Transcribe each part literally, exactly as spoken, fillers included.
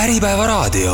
Äripäevaraadio.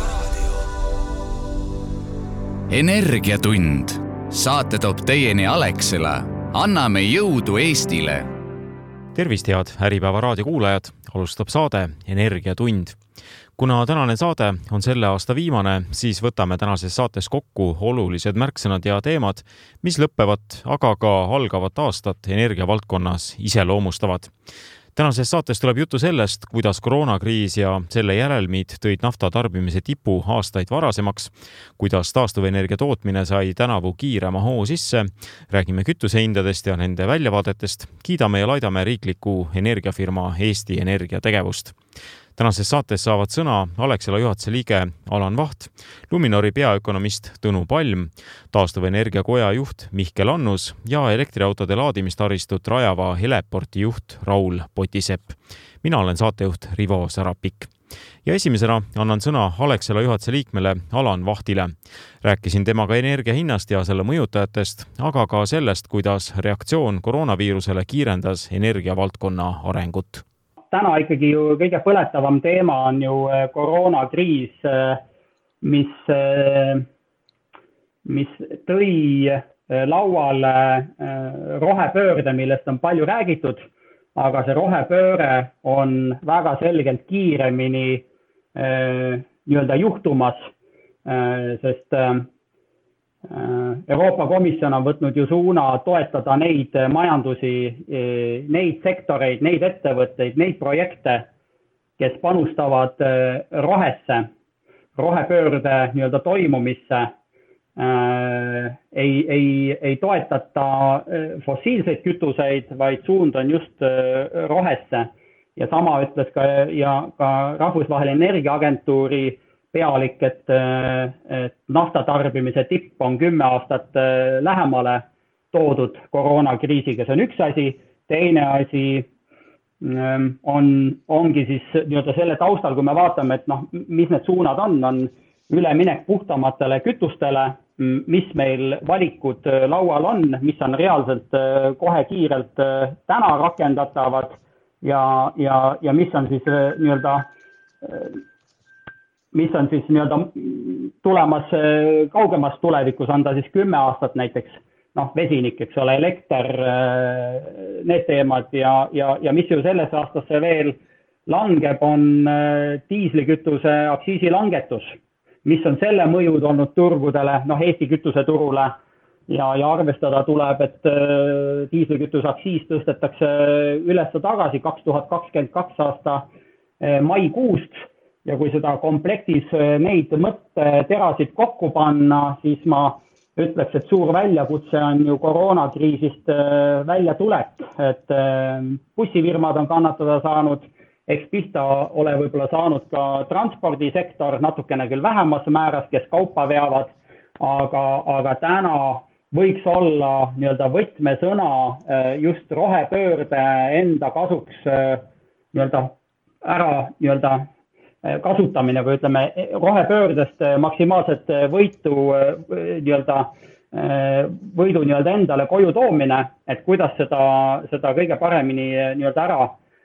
Energiatund. Saate toob teieni Alexela. Anname jõudu Eestile. Tervist, head Äripäevaraadio kuulajad. Alustab saade Energiatund. Kuna tänane saade on selle aasta viimane, siis võtame tänases saates kokku olulised märksõnad ja teemad, mis lõppevat, aga ka algavat aastat energiavaldkonnas iseloomustavad. Tänases saates tuleb jutu sellest, kuidas koroonakriis ja selle järelmid tõid nafta tarbimise tipu aastaid varasemaks, kuidas taastuvenergia tootmine sai tänavu kiirema hoo sisse, räägime kütusehindadest ja nende väljavaadetest, kiidame ja laidame riikliku energiafirma Eesti Energia tegevust. Tänases saates saavad sõna Alexela juhatuse liige Alan Vaht, Luminori peaökonomist Tõnu Palm, taastuvenergia koja juht Mihkel Annus ja elektriautode laadimistaristut rajava Heleporti juht Raul Potisepp. Mina olen saatejuht Rivo Sarapik. Ja esimesena annan sõna Alexela juhatuse liikmele Alan Vahtile. Rääkisin temaga energia hinnast ja selle mõjutajatest, aga ka sellest, kuidas reaktsioon koroonaviirusele kiirendas energiavaldkonna arengut. Täna ikkagi ju kõige põletavam teema on ju koroonakriis, mis, mis tõi lauale rohepöörde, millest on palju räägitud, aga see rohepööre on väga selgelt kiiremini nii-öelda juhtumas, sest Euroopa Komisjon on võtnud ju suuna toetada neid majandusi, neid sektoreid, neid ettevõtteid, neid projekte, kes panustavad rohesse, rohepöörde nii-öelda toimumisse. Ei, ei, ei toetata fossiilseid kütuseid, vaid suund on just rohesse. Ja sama ütles ka, ja ka Rahvusvaheline Energiaagentuuri pealik, et, et nafta tarbimise tipp on kümme aastat lähemale toodud koroonakriisiga. See on üks asi. Teine asi on, ongi siis nii-öelda selle taustal, kui me vaatame, et noh, mis need suunad on, on üleminek puhtamatele kütustele, mis meil valikud laual on, mis on reaalselt kohe kiirelt täna rakendatavad ja, ja, ja mis on siis nii-öelda mis on siis nii-öelda tulemas kaugemas tulevikus, on ta siis kümme aastat näiteks, noh, vesinik, eks ole, elekter, need teemad ja, ja, ja mis ju selles aastasse veel langeb, on diislikütuse aktsiisi langetus, mis on selle mõjud olnud turgudele, noh, Eesti kütuseturule ja, ja arvestada tuleb, et diislikütuse aktsiis tõstetakse üles tagasi kaks tuhat kakskümmend kaks aasta maikuust. Ja kui seda komplektis neid mõtteterasid kokku panna, siis ma ütleks, et suur väljakutse on ju koroonakriisist välja tulek, et bussifirmad on kannatada saanud, eks pihta ole võib-olla saanud ka transpordisektor, natukene küll vähemas määras, kes kaupa veavad, aga, aga täna võiks olla nii-öelda võtmesõna just rohepöörde enda kasuks nii-öelda ära nii-öelda kasutamine või ütleme rohepöördest maksimaalset võitu nii-öelda võidu nii-öelda endale koju toomine, et kuidas seda, seda kõige paremini nii-öelda ära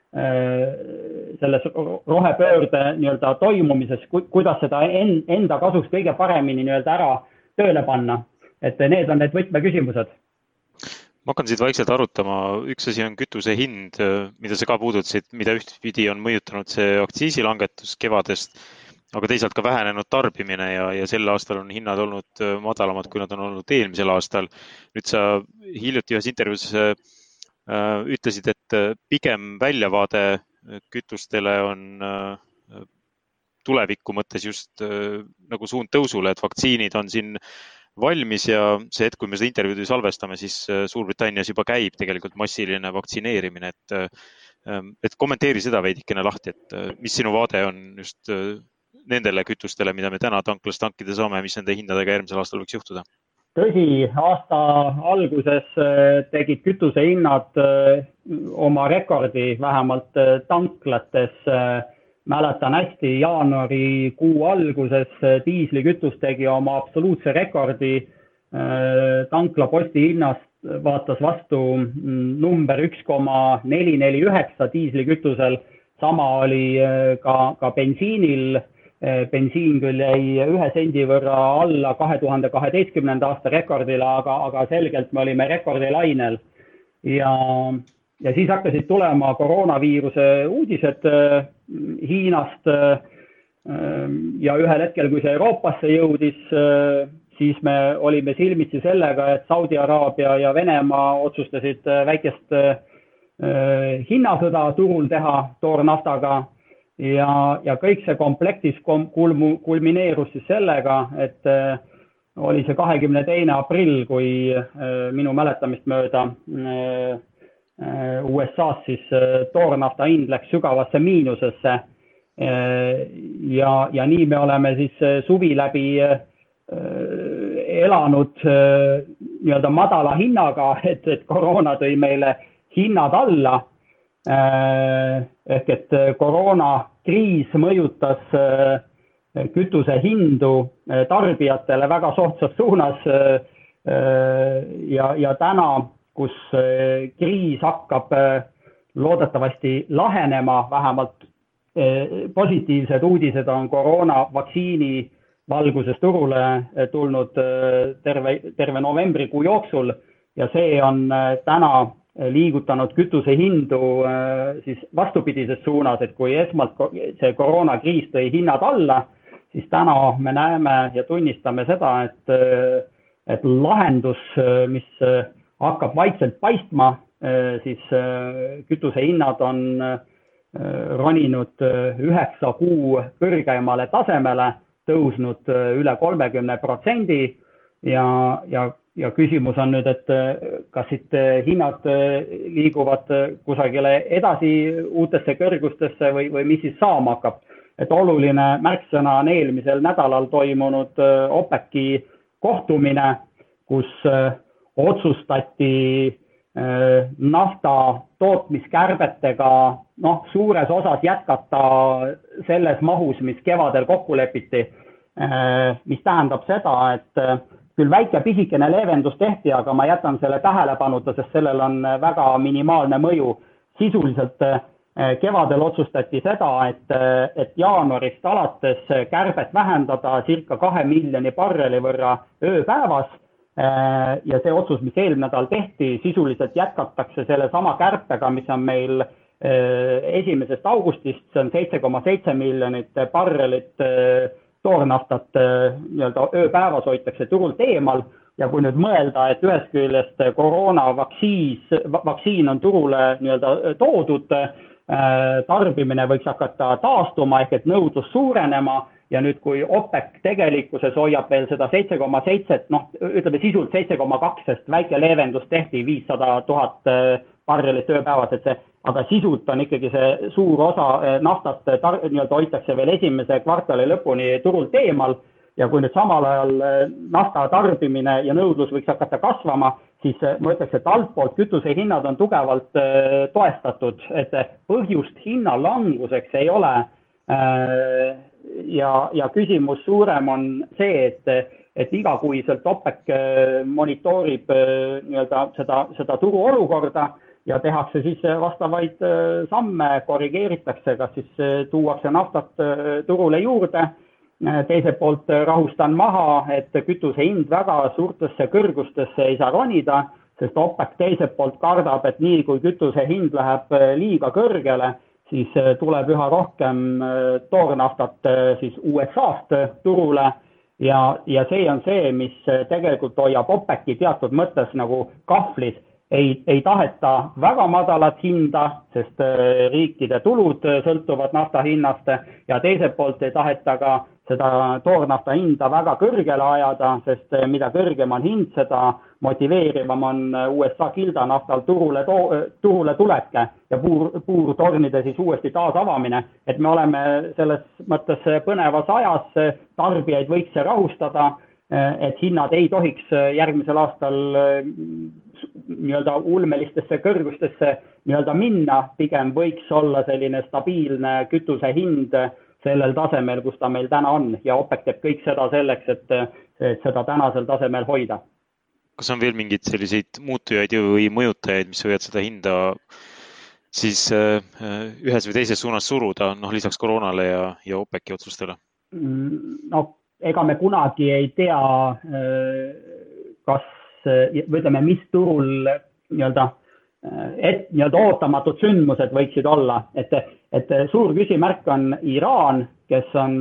selles rohepöörde nii-öelda toimumises, kuidas seda enda kasuks kõige paremini nii-öelda ära tööle panna. Et need on need võtmeküsimused. Ma hakkan siit vaikselt arutama. Üks asi on kütuse hind, mida sa ka puudutasid, mida ühtpidi on mõjutanud see aktsiisilangetus kevadest, aga teisalt ka vähenenud tarbimine ja, ja sel aastal on hinnad olnud madalamad, kui nad on olnud eelmisel aastal. Nüüd sa hiljuti ühes intervjuus äh, ütlesid, et pigem väljavaade kütustele on äh, tuleviku mõttes just äh, nagu suund tõusule, et vaktsiinid on siin valmis ja see hetk, kui me seda intervjuudi salvestame, siis Suurbritannias juba käib tegelikult massiline vaktsineerimine, et, et kommenteeri seda veidikene lahti, et mis sinu vaade on just nendele kütustele, mida me täna tanklas tankida saame, mis nende hindadega järgmisel aastal võiks juhtuda? Tõsi, aasta alguses tegid kütuse hinnad oma rekordi vähemalt tanklates. Mäletan hästi, jaanuari kuu alguses diislikütus tegi oma absoluutse rekordi. Tankla posti hinnast vaatas vastu number üks koma neli neli üheksa diislikütusel. Sama oli ka, ka bensiinil bensiin küll jäi ühe sendi võrra alla kahe tuhande kaheteistkümnenda aasta rekordile, aga, aga selgelt me olime rekordilainel. Ja, ja siis hakkasid tulema koroonaviiruse uudised Hiinast ja ühel hetkel, kui see Euroopasse jõudis, siis me olime silmitsi sellega, et Saudi Araabia ja Venemaa otsustasid väikest hinnasõda turul teha toornaftaga. Ja, ja kõik see komplektis kulmineerus siis sellega, et oli see kahekümne teine aprill, kui minu mäletamist mööda U S A-s siis toornafta hind läks sügavasse miinusesse. Ja, ja nii me oleme siis suvi läbi elanud nii-öelda madala hinnaga, et, et koroona tõi meile hinnad alla. Ehk et koroonakriis mõjutas kütuse hindu tarbijatele väga soodsas suunas ja, ja täna, kus kriis hakkab loodetavasti lahenema, vähemalt positiivsed uudised on koroonavaktsiini valguses turule tulnud terve, terve novembrikuu jooksul ja see on täna liigutanud kütuse hindu siis vastupidises suunas, et kui esmalt see koroonakriis tõi hinnad alla, siis täna me näeme ja tunnistame seda, et, et lahendus, mis hakkab vaikselt paistma, siis kütuse hinnad on roninud üheksa kuu kõrgeimale tasemele, tõusnud üle kolmekümne protsendi ja, ja Ja küsimus on nüüd, et kas siit hinnad liiguvad kusagile edasi uutesse kõrgustesse või, või mis siis saama hakkab. Et oluline märksõna on eelmisel nädalal toimunud OPEC-i kohtumine, kus otsustati nafta tootmiskärbetega noh, suures osas jätkata selles mahus, mis kevadel kokku lepiti, mis tähendab seda, et küll väike pisikene leevendus tehti, aga ma jätan selle tähelepanuta, sest sellel on väga minimaalne mõju. Sisuliselt kevadel otsustati seda, et, et jaanuarist alates kärbet vähendada circa kahe miljoni barreli võrra ööpäevas ja see otsus, mis eelmine nädal tehti, sisuliselt jätkatakse selle sama kärpega, mis on meil esimesest augustist, see on seitse koma seitse miljonit barrelit toornaftat nii-öelda ööpäevas hoitakse turult eemal ja kui nüüd mõelda, et ühest küljest koroonavaktsiis, vaktsiin on turule nii-öelda toodud, tarbimine võiks hakata taastuma ehk et nõudlus suurenema ja nüüd kui OPEC tegelikkuses hoiab veel seda seitse koma seitse, noh ütleme sisult seitse koma kaks, sest väike leevendus tehti viissada tuhat barrelit ööpäevas, et see, aga sisult on ikkagi see suur osa naftat tar-, nii-öelda hoitakse veel esimese kvartali lõpuni turult eemal ja kui nüüd samal ajal nafta tarbimine ja nõudlus võiks hakata kasvama, siis ma ütleks, et altpoolt kütuse hinnad on tugevalt toestatud, et põhjust hinnalanguseks ei ole ja, ja küsimus suurem on see, et, et igakuiselt OPEC monitoorib nii-öelda seda, seda turu olukorda ja tehakse siis vastavaid samme, korrigeeritakse, kas siis tuuakse naftat turule juurde, teiselt poolt rahustan maha, et kütuse hind väga suurtesse kõrgustesse ei saa ronida, sest OPEC teiselt poolt kardab, et nii kui kütuse hind läheb liiga kõrgele, siis tuleb üha rohkem toornaftat siis U S A-st turule ja, ja see on see, mis tegelikult hoiab OPEC-i teatud mõttes nagu kahvlis. Ei, ei taheta väga madalat hinda, sest riikide tulud sõltuvad nafta hinnast ja teiselt poolt ei taheta ka seda toornafta hinda väga kõrgele ajada, sest mida kõrgem on hind, seda motiveerivam on U S A kildanaftal turule, to- turule tuleke ja puur, puurtornide siis uuesti taasavamine. Et me oleme selles mõttes põnevas ajas, tarbijaid võiks see rahustada, et hinnad ei tohiks järgmisel aastal nii-öelda ulmelistesse kõrgustesse nii-öelda minna, pigem võiks olla selline stabiilne kütuse hind sellel tasemel, kus ta meil täna on ja OPEC teeb kõik seda selleks, et, et seda tänasel tasemel hoida. Kas on veel mingid selliseid muutujaid või mõjutajaid, mis võivad seda hinda siis ühes või teises suunas suruda, noh lisaks koroonale ja, ja OPEC-i otsustele? no, ega me kunagi ei tea, kas, või ütleme, mis turul nii-öelda, et nii-öelda ootamatud sündmused võiksid olla, et, et suur küsimärk on Iraan, kes on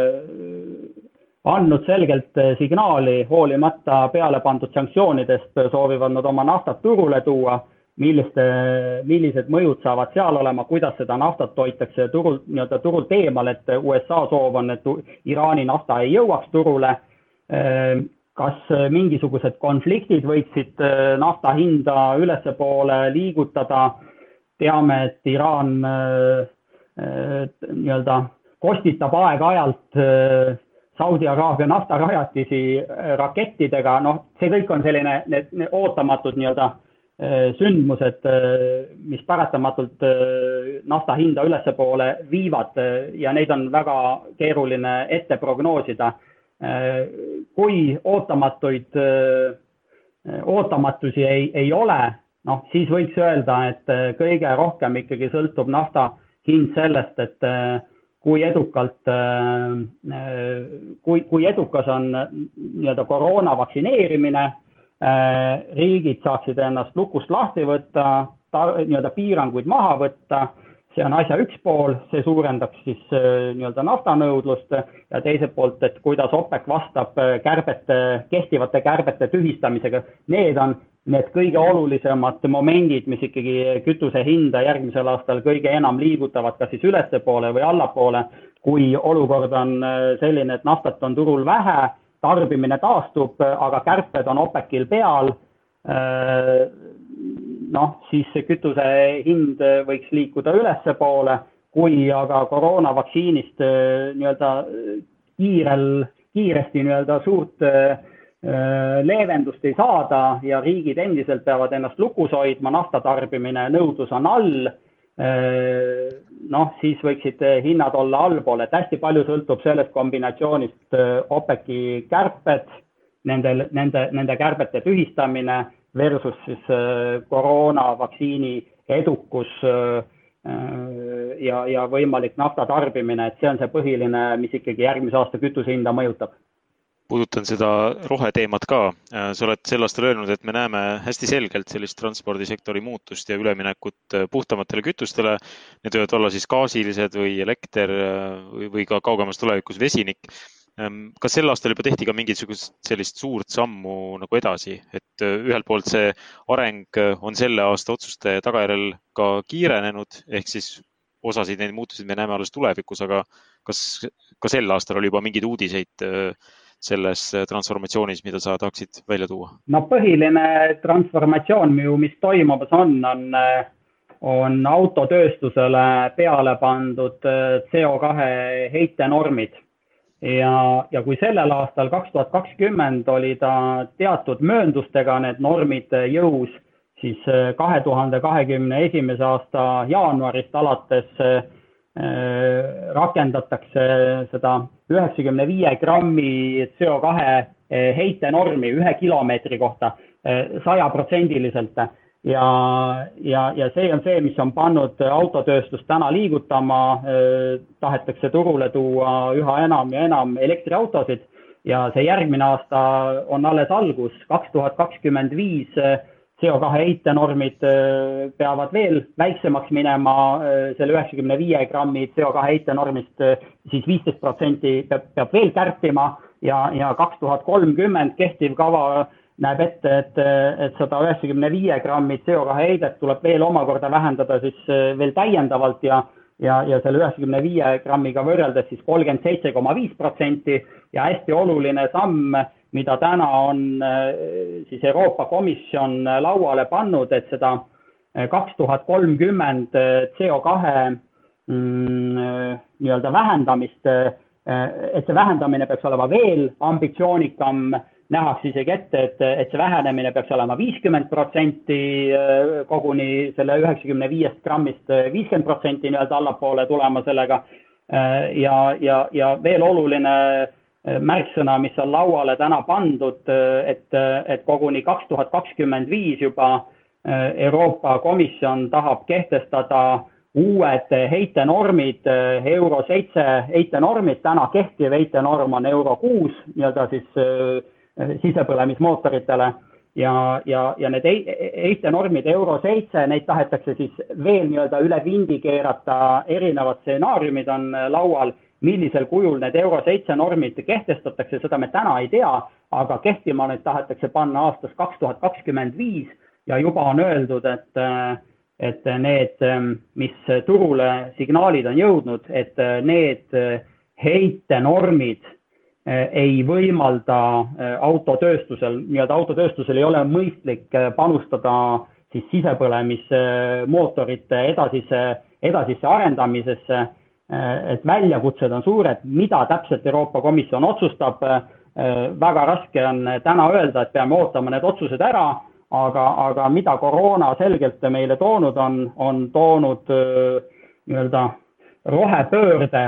andnud selgelt signaali hoolimata peale pandud sanktsioonidest, soovivad nad oma naftat turule tuua, milliste, millised mõjud saavad seal olema, kuidas seda naftat hoitakse turult, nii-öelda turult eemal, et U S A soov on, et Iraani nafta ei jõuaks turule, kas mingisugused konfliktid võiksid nafta hinda ülesse poole liigutada. Teame, et Iraan nii-öelda kostitab aeg-ajalt Saudi Araabia naftarajatisi rakettidega. Noh, see kõik on selline need, need ootamatud nii-öelda sündmused, mis paratamatult nafta hinda ülesse poole viivad ja neid on väga keeruline ette prognoosida. Kui ootamatuid, ootamatusi ei, ei ole, noh, siis võiks öelda, et kõige rohkem ikkagi sõltub nafta hind sellest, et kui edukalt, kui, kui edukas on nii-öelda koroona vaktsineerimine, riigid saaksid ennast lukust lahti võtta, nii-öelda piiranguid maha võtta. See on asja üks pool, see suurendaks siis nii-öelda naftanõudlust ja teiselt poolt, et kuidas OPEC vastab kärbete, kehtivate kärbete tühistamisega. Need on need kõige olulisemad momendid, mis ikkagi kütuse hinda järgmisel aastal kõige enam liigutavad kas siis ülesse poole või allapoole, kui olukord on selline, et naftat on turul vähe, tarbimine taastub, aga kärped on OPEC-il peal, noh, siis kütuse hind võiks liikuda ülesse poole, kui aga koroonavaktsiinist nii-öelda kiirel, kiiresti nii-öelda suurt leevendust ei saada ja riigid endiselt peavad ennast lukus hoidma, naftatarbimine, nõudlus on all, noh, siis võiksid hinnad olla allpool, et hästi palju sõltub sellest kombinatsioonist OPEC-i kärped, nende, nende, nende kärbete tühistamine, versus siis koroonavaktsiini edukus ja, ja võimalik nafta tarbimine, et see on see põhiline, mis ikkagi järgmise aasta kütuse hinda mõjutab. Puudutan seda roheteemat ka. Sa oled sel aastal öelnud, et me näeme hästi selgelt sellist transpordisektori muutust ja üleminekut puhtamatele kütustele. Need võivad olla siis gaasilised või elekter või ka kaugemas tulevikus vesinik. Kas sel aastal juba tehti ka mingisugust sellist suurt sammu nagu edasi, et ühelt poolt see areng on selle aasta otsuste tagajärjel ka kiirenenud, ehk siis osasid neid muutusid me näeme alles tulevikus, aga kas ka sel aastal oli juba mingeid uudiseid selles transformatsioonis, mida sa tahaksid välja tuua? No põhiline transformatsioon, mis toimumas on, on, on autotööstusele peale pandud C O kahe heitenormid. Ja, ja kui sellel aastal kaks tuhat kakskümmend oli ta teatud mööndustega need normid jõus, siis kahe tuhande kahekümne esimese aasta jaanuarist alates äh, rakendatakse seda üheksakümne viie grammi C O kahe heitenormi ühe kilomeetri kohta sajaprotsendiliselt. Ja, ja, ja see on see, mis on pannud autotööstust täna liigutama, tahetakse turule tuua üha enam ja enam elektriautosid ja see järgmine aasta on alles algus. kaks tuhat kakskümmend viis C O kahe heitenormid peavad veel väiksemaks minema, selle üheksakümne viie grammi C O kahe heitenormist siis viisteist protsenti peab, peab veel kärpima ja, ja kaks tuhat kolmkümmend kehtiv kava näeb ette, et, et sada üheksakümne viie grammi C O kahe heidet tuleb veel omakorda vähendada siis veel täiendavalt ja, ja, ja selle üheksakümne viie grammiga võrreldes siis kolmkümmend seitse koma viis protsenti ja hästi oluline samm, mida täna on siis Euroopa Komisjon lauale pannud, et seda kaks tuhat kolmkümmend C O kahe mm, nii-öelda vähendamist, et see vähendamine peaks olema veel ambitsioonikam, nähakse isegi ette, et, et see vähenemine peaks olema viiskümmend protsenti koguni selle üheksakümne viiest grammist viiskümmend protsenti nii-öelda allapoole tulema sellega ja, ja, ja veel oluline märksõna, mis on lauale täna pandud, et, et koguni kaks tuhat kakskümmend viis juba Euroopa Komisjon tahab kehtestada uued heitenormid, euro seitse heitenormid, täna kehtiv heitenorm on euro kuus, nii-öelda siis sisepõlemismootoritele ja, ja, ja need heitenormid euro seitse, neid tahetakse siis veel nii-öelda üle vindi keerata, erinevad stsenaariumid on laual, millisel kujul need euro seitse normid kehtestatakse, seda me täna ei tea, aga kehtima nüüd tahetakse panna aastast kaks tuhat kakskümmend viis ja juba on öeldud, et, et need, mis turule signaalid on jõudnud, et need heitenormid ei võimalda autotööstusel, nii-öelda autotööstusel ei ole mõistlik panustada siis sisepõlemismootorite edasisse, edasisse arendamisesse, et väljakutsed on suured, mida täpselt Euroopa Komisjon otsustab. Väga raske on täna öelda, et peame ootama need otsused ära, aga, aga mida koroona selgelt meile toonud on, on toonud nii-öelda rohepöörde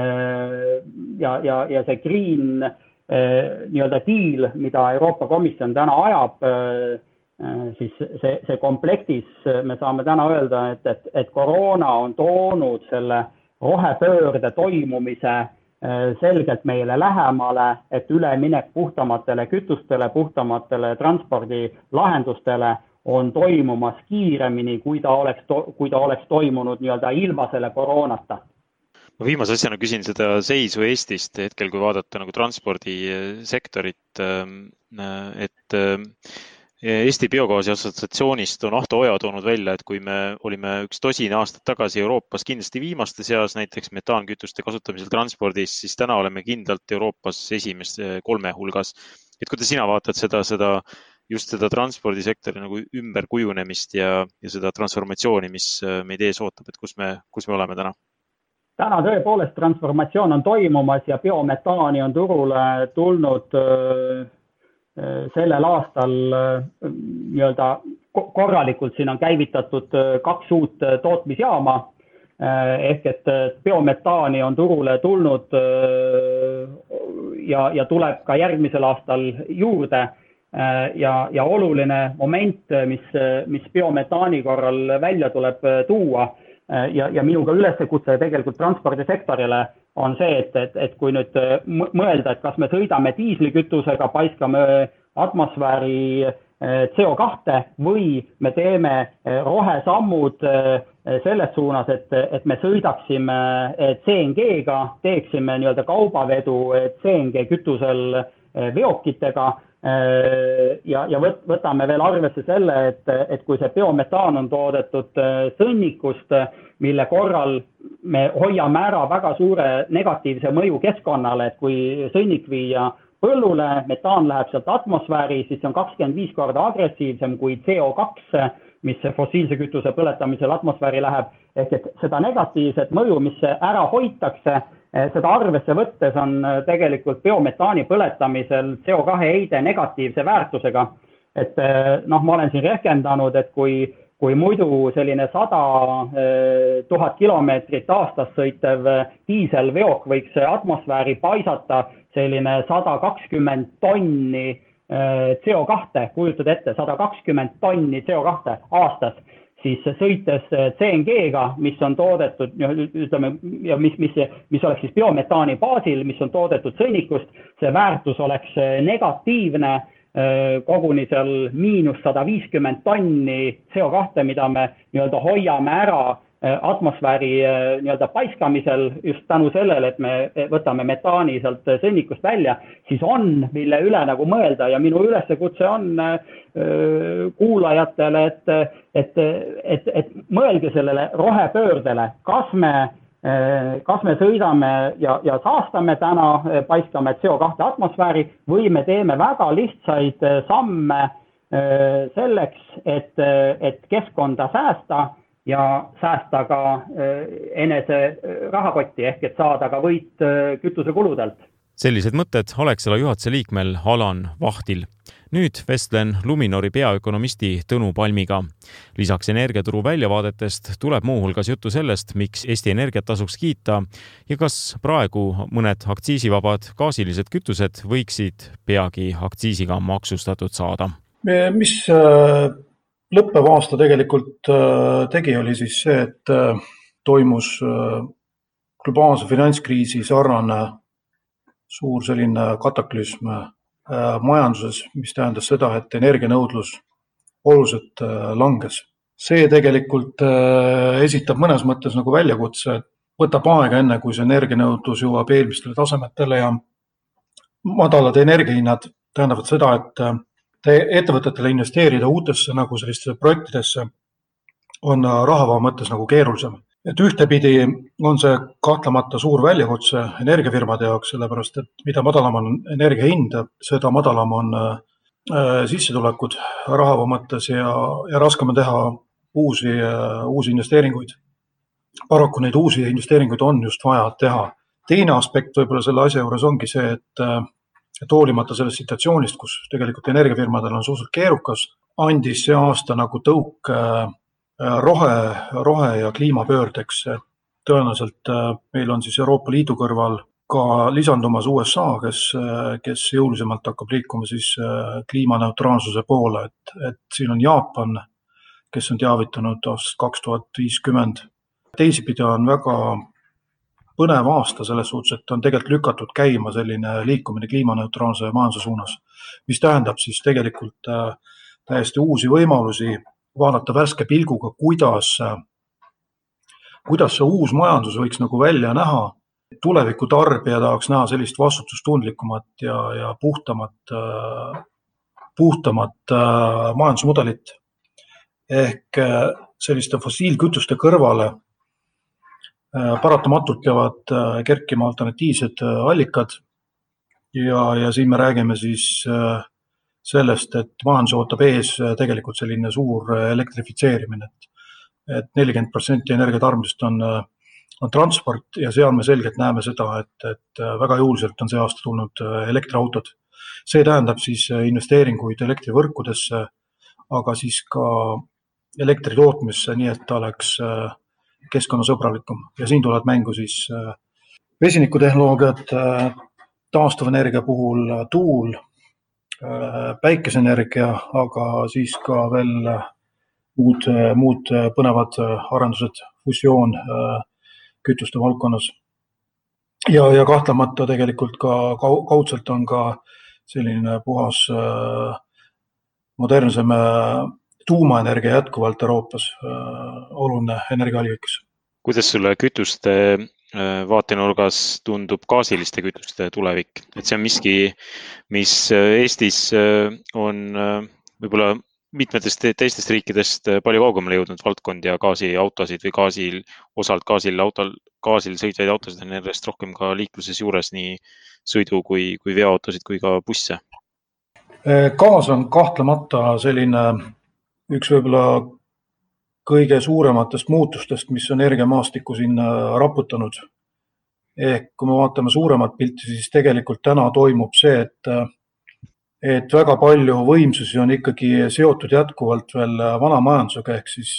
ja, ja, ja see green nii-öelda deal, mida Euroopa Komisjon täna ajab, siis see, see komplektis me saame täna öelda, et, et, et koroona on toonud selle rohepöörde toimumise selgelt meile lähemale, et üleminek puhtamatele kütustele, puhtamatele transpordilahendustele on toimumas kiiremini, kui ta oleks, kui ta oleks toimunud nii-öelda ilma selle koroonata. Ma viimase asjana küsin seda seisu Eestist hetkel, kui vaadata nagu transpordisektorit, et Eesti Biogaasi Assotsiatsioonist on Ahto Oja toonud välja, et kui me olime üks tosine aastat tagasi Euroopas kindlasti viimaste seas, näiteks metaankütuste kasutamisel transpordis, siis täna oleme kindlalt Euroopas esimeste kolme hulgas. Et kuidas sina vaatad seda, seda, just seda transpordisektori nagu ümber kujunemist ja, ja seda transformatsiooni, mis meid ees ootab, et kus me, kus me oleme täna? Täna tõepoolest transformatsioon on toimumas ja biometaani on turule tulnud sellel aastal nii-öelda korralikult siin on käivitatud kaks uut tootmisjaama ehk et biometaani on turule tulnud ja, ja tuleb ka järgmisel aastal juurde ja, ja oluline moment, mis, mis biometaani korral välja tuleb tuua ja, ja minuga üleskutse tegelikult transpordisektorile on see, et, et, et kui nüüd mõelda, et kas me sõidame diislikütusega, paiskame atmosfääri C O kaks või me teeme rohesammud selles suunas, et, et me sõidaksime C N G-ga, teeksime nii-öelda kaubavedu C N G kütusel veokitega ja, ja võtame veel arvesse selle, et, et kui see biometaan on toodetud sõnnikust, mille korral me hoiame ära väga suure negatiivse mõju keskkonnale, et kui sõnnik viia põllule, metaan läheb sealt atmosfääri, siis see on kakskümmend viis korda agressiivsem kui C O kaks, mis fossiilse kütuse põletamisel atmosfääri läheb, ehk et seda negatiivset mõju, mis ära hoitakse, seda arvesse võttes on tegelikult biometaani põletamisel C O kahe heide negatiivse väärtusega. Et noh, ma olen siin rehkendanud, et kui kui muidu selline sada tuhat kilomeetrit aastas sõitev diiselveok võiks atmosfääri paisata selline sada kakskümmend tonni C O kaks, kujutad ette, sada kakskümmend tonni C O kaks aastas, siis sõites C N G-ga, mis on toodetud, ütleme, ja mis, mis, mis oleks siis biometaani baasil, mis on toodetud sõnnikust, see väärtus oleks negatiivne, koguni seal miinus sada viiskümmend tonni C O kaks, mida me nii-öelda hoiame ära atmosfääri nii-öelda paiskamisel just tänu sellele, et me võtame metaani sealt sõnnikust välja, siis on, mille üle nagu mõelda ja minu üleskutse on kuulajatele, et, et, et, et mõelge sellele rohepöördele, kas me kas me sõidame ja, ja saastame täna, paiskame C O kaks atmosfääri või me teeme väga lihtsaid samme selleks, et, et keskkonda säästa ja säästa ka enese rahakotti ehk et saada ka võit kütusekuludelt. Sellised mõtted Alexela juhatuse liikmel Alan Vahtil. Nüüd vestlen Luminori peaökonomisti Tõnu Palmiga. Lisaks energiaturu väljavaadetest tuleb muuhulgas juttu sellest, miks Eesti Energiat tasuks kiita ja kas praegu mõned aktsiisivabad gaasilised kütused võiksid peagi aktsiisiga maksustatud saada. Mis lõppev aasta tegelikult tegi, oli siis see, et toimus globaalse finantskriisi sarnane suur selline kataklüsm majanduses, mis tähendas seda, et energianõudlus oluliselt langes. See tegelikult esitab mõnes mõttes nagu väljakutse, et võtab aega enne, kui see energianõudlus jõuab eelmistele tasemetele ja madalad energiahinnad tähendavad seda, et ettevõtetele investeerida uutesse nagu sellistesse projektidesse on rahavao mõttes nagu keerulisem. Et ühtepidi on see kahtlemata suur väljakutse energiafirmade jaoks, sellepärast et mida madalam on energia hind, seda madalam on sissetulekud rahavao mõttes ja, ja raskem on teha uusi, uusi investeeringuid. Paraku neid uusi investeeringuid on just vaja teha. Teine aspekt võib-olla selle asja juures ongi see, et, et hoolimata sellest situatsioonist, kus tegelikult energiafirmadel on suhteliselt keerukas, andis see aasta nagu tõuk rohe, rohe ja kliimapöördeks. Tõenäoliselt meil on siis Euroopa Liidu kõrval ka lisandumas U S A, kes, kes jõulisemalt hakkab liikuma siis kliimaneutraalsuse poole, et, et siin on Jaapan, kes on teavitanud aastast kaks tuhat viiskümmend. Teisipidi on väga põnev aasta selles suhtes, et on tegelikult lükatud käima selline liikumine kliimaneutraalse majanduse suunas, mis tähendab siis tegelikult täiesti uusi võimalusi vaadata värske pilguga, kuidas, kuidas see uus majandus võiks nagu välja näha. Tuleviku tarbija tahaks näha sellist vastutustundlikumat ja, ja puhtamat, puhtamat majandusmudelit. Ehk selliste fossiilkütuste kõrvale paratamatult peavad kerkima alternatiivsed allikad ja, ja siin me räägime siis sellest, et majandus ootab ees tegelikult selline suur elektrifitseerimine, et, et nelikümmend protsenti energiatarbimisest on, on transport ja seal me selgelt näeme seda, et, et väga jõuliselt on see aasta tulnud elektriautod. See tähendab siis investeeringuid elektrivõrkudesse, aga siis ka elektritootmisse, nii et ta oleks keskkonnasõbralikum. Ja siin tulevad mängu siis vesinikutehnoloogiad, taastuvenergia puhul tuul, päikesenergia, aga siis ka veel muud, muud põnevad arendused, fusioon kütuste valdkonnas. Ja, ja kahtlemata tegelikult ka kaudselt on ka selline puhas modernsem tuumaenergia jätkuvalt Euroopas oluline energiaallikas. Kuidas sulle kütuste vaatenurgas tundub gaasiliste kütuste tulevik? Et see on miski, mis Eestis on võib-olla mitmetest teistest riikidest palju kaugemale jõudnud valdkond ja gaasiautosid või gaasil, osalt gaasil, autol, gaasil sõitvaid autosid on järjest rohkem ka liikluses juures nii sõidu kui, kui veoautosid kui ka busse. Gaas on kahtlemata selline üks võibolla kõige suurematest muutustest, mis on energiamaastiku siin raputanud. Ehk kui me vaatame suuremat pilti, siis tegelikult täna toimub see, et, et väga palju võimsusi on ikkagi seotud jätkuvalt veel vana majandusega, ehk siis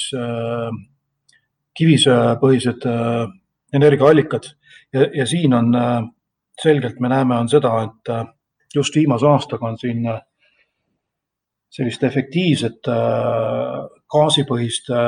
kivisöepõhised energiaallikad. Ja, ja siin on selgelt, me näeme on seda, et just viimase aastaga on siin sellist efektiivset gaasipõhiste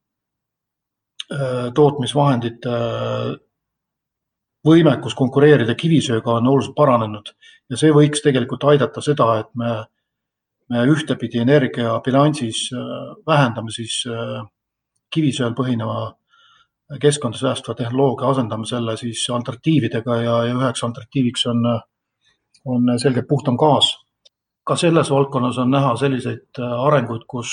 tootmisvahendite võimekus konkureerida kivisööga on oluliselt paranenud ja see võiks tegelikult aidata seda, et me, me ühtepidi energia bilansis vähendame siis kivisööl põhineva keskkonda säästva tehnoloogia, asendame selle siis alternatiividega ja, ja üheks alternatiiviks on, on selgelt puhtam gaas. Ka selles valdkonnas on näha selliseid arenguid, kus,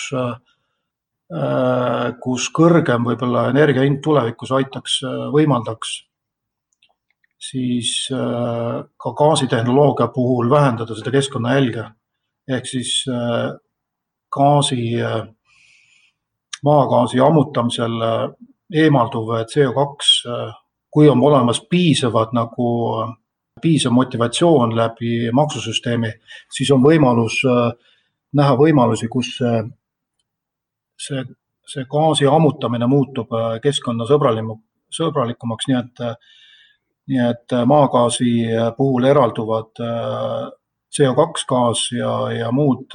kus kõrgem võib-olla energiahind tulevikus aitaks, võimaldaks siis ka gaasitehnoloogia puhul vähendada seda keskkonnajälge. Ehk siis gaasi, maagaasi ammutamisel eemalduv C O kaks, kui on olemas piisavad nagu piisav motivatsioon läbi maksusüsteemi, siis on võimalus näha võimalusi, kus see, see gaasi ammutamine muutub keskkonnasõbralikumaks, nii et, nii et maagaasi puhul eralduvad C O kaks gaas ja, ja muud,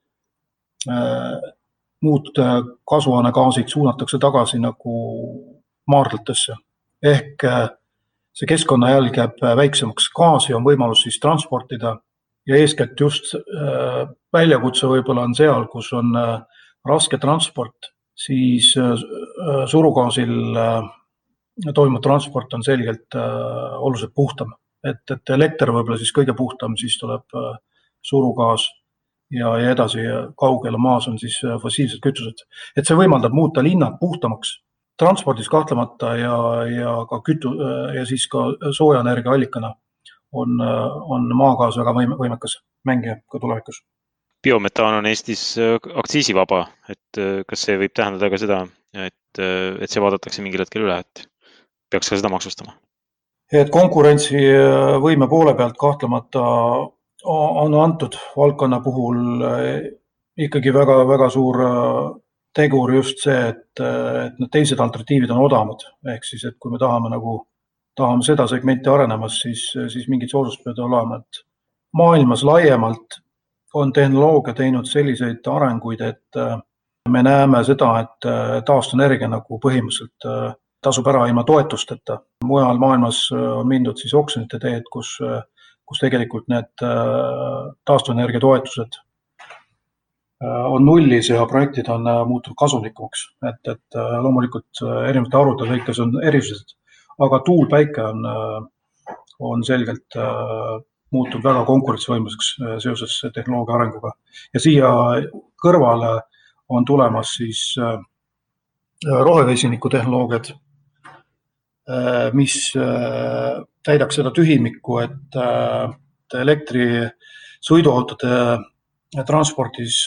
muud kasvuhoonegaasid suunatakse tagasi nagu maardlatesse. Ehk see keskkonnajälg jääb väiksemaks. Gaasi on võimalus siis transportida ja eeskätt just väljakutse võib-olla on seal, kus on raske transport, siis surugaasil toimuv transport on selgelt oluliselt puhtam. Et, et elekter võib-olla siis kõige puhtam, siis tuleb surugaas ja, ja edasi kaugele maas on siis fossiilsed kütused. Et see võimaldab muuta linnad puhtamaks. Transpordis kahtlemata ja, ja, ka kütu, ja siis ka soojaenergia allikana on, on maagaas väga võimekas mängija ka tulevikus. Biometaan on Eestis aktsiisivaba, et kas see võib tähendada ka seda, et, et see vaadatakse mingil hetkel üle, et peaks ka seda maksustama? Et konkurentsivõime poole pealt kahtlemata on antud valdkonna puhul ikkagi väga, väga suur tegur just see, et, et need teised alternatiivid on odavamad. Ehk siis, et kui me tahame, nagu, tahame seda segmenti arenemas, siis, siis mingid soodustused peavad olema. Et maailmas laiemalt on tehnoloogia teinud selliseid arenguid, et me näeme seda, et taastuvenergia nagu põhimõtteliselt tasub ära ilma toetusteta. Mujal maailmas on mindud siis oksjonite teed, kus, kus tegelikult need taastuvenergia toetused on nullis ja projektid on muutunud kasumlikumaks. Et, et loomulikult erinevate arvude lõikes on erisused, aga tuul päike on, on selgelt muutunud väga konkurentsivõimeliseks seoses tehnoloogia arenguga. Ja siia kõrvale on tulemas siis rohevesiniku tehnoloogiad, mis täidaks seda tühimikku, et elektri sõiduautode transpordis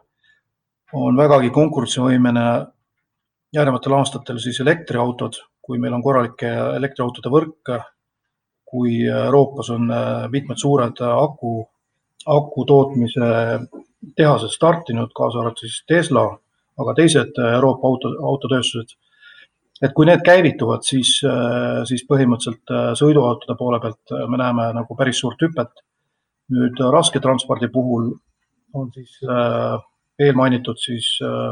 on vägagi konkurentsivõimene järgnevatel aastatel siis elektriautod, kui meil on korralike elektriautode võrk, kui Euroopas on mitmed suured aku, aku tootmise tehased startinud, kaasa arvatud siis Tesla, aga teised Euroopa auto, autotööstused. Et kui need käivituvad, siis, siis põhimõtteliselt sõiduautode poole pealt me näeme nagu päris suurt hüpet. Nüüd raske transpordi puhul on siis veel mainitud siis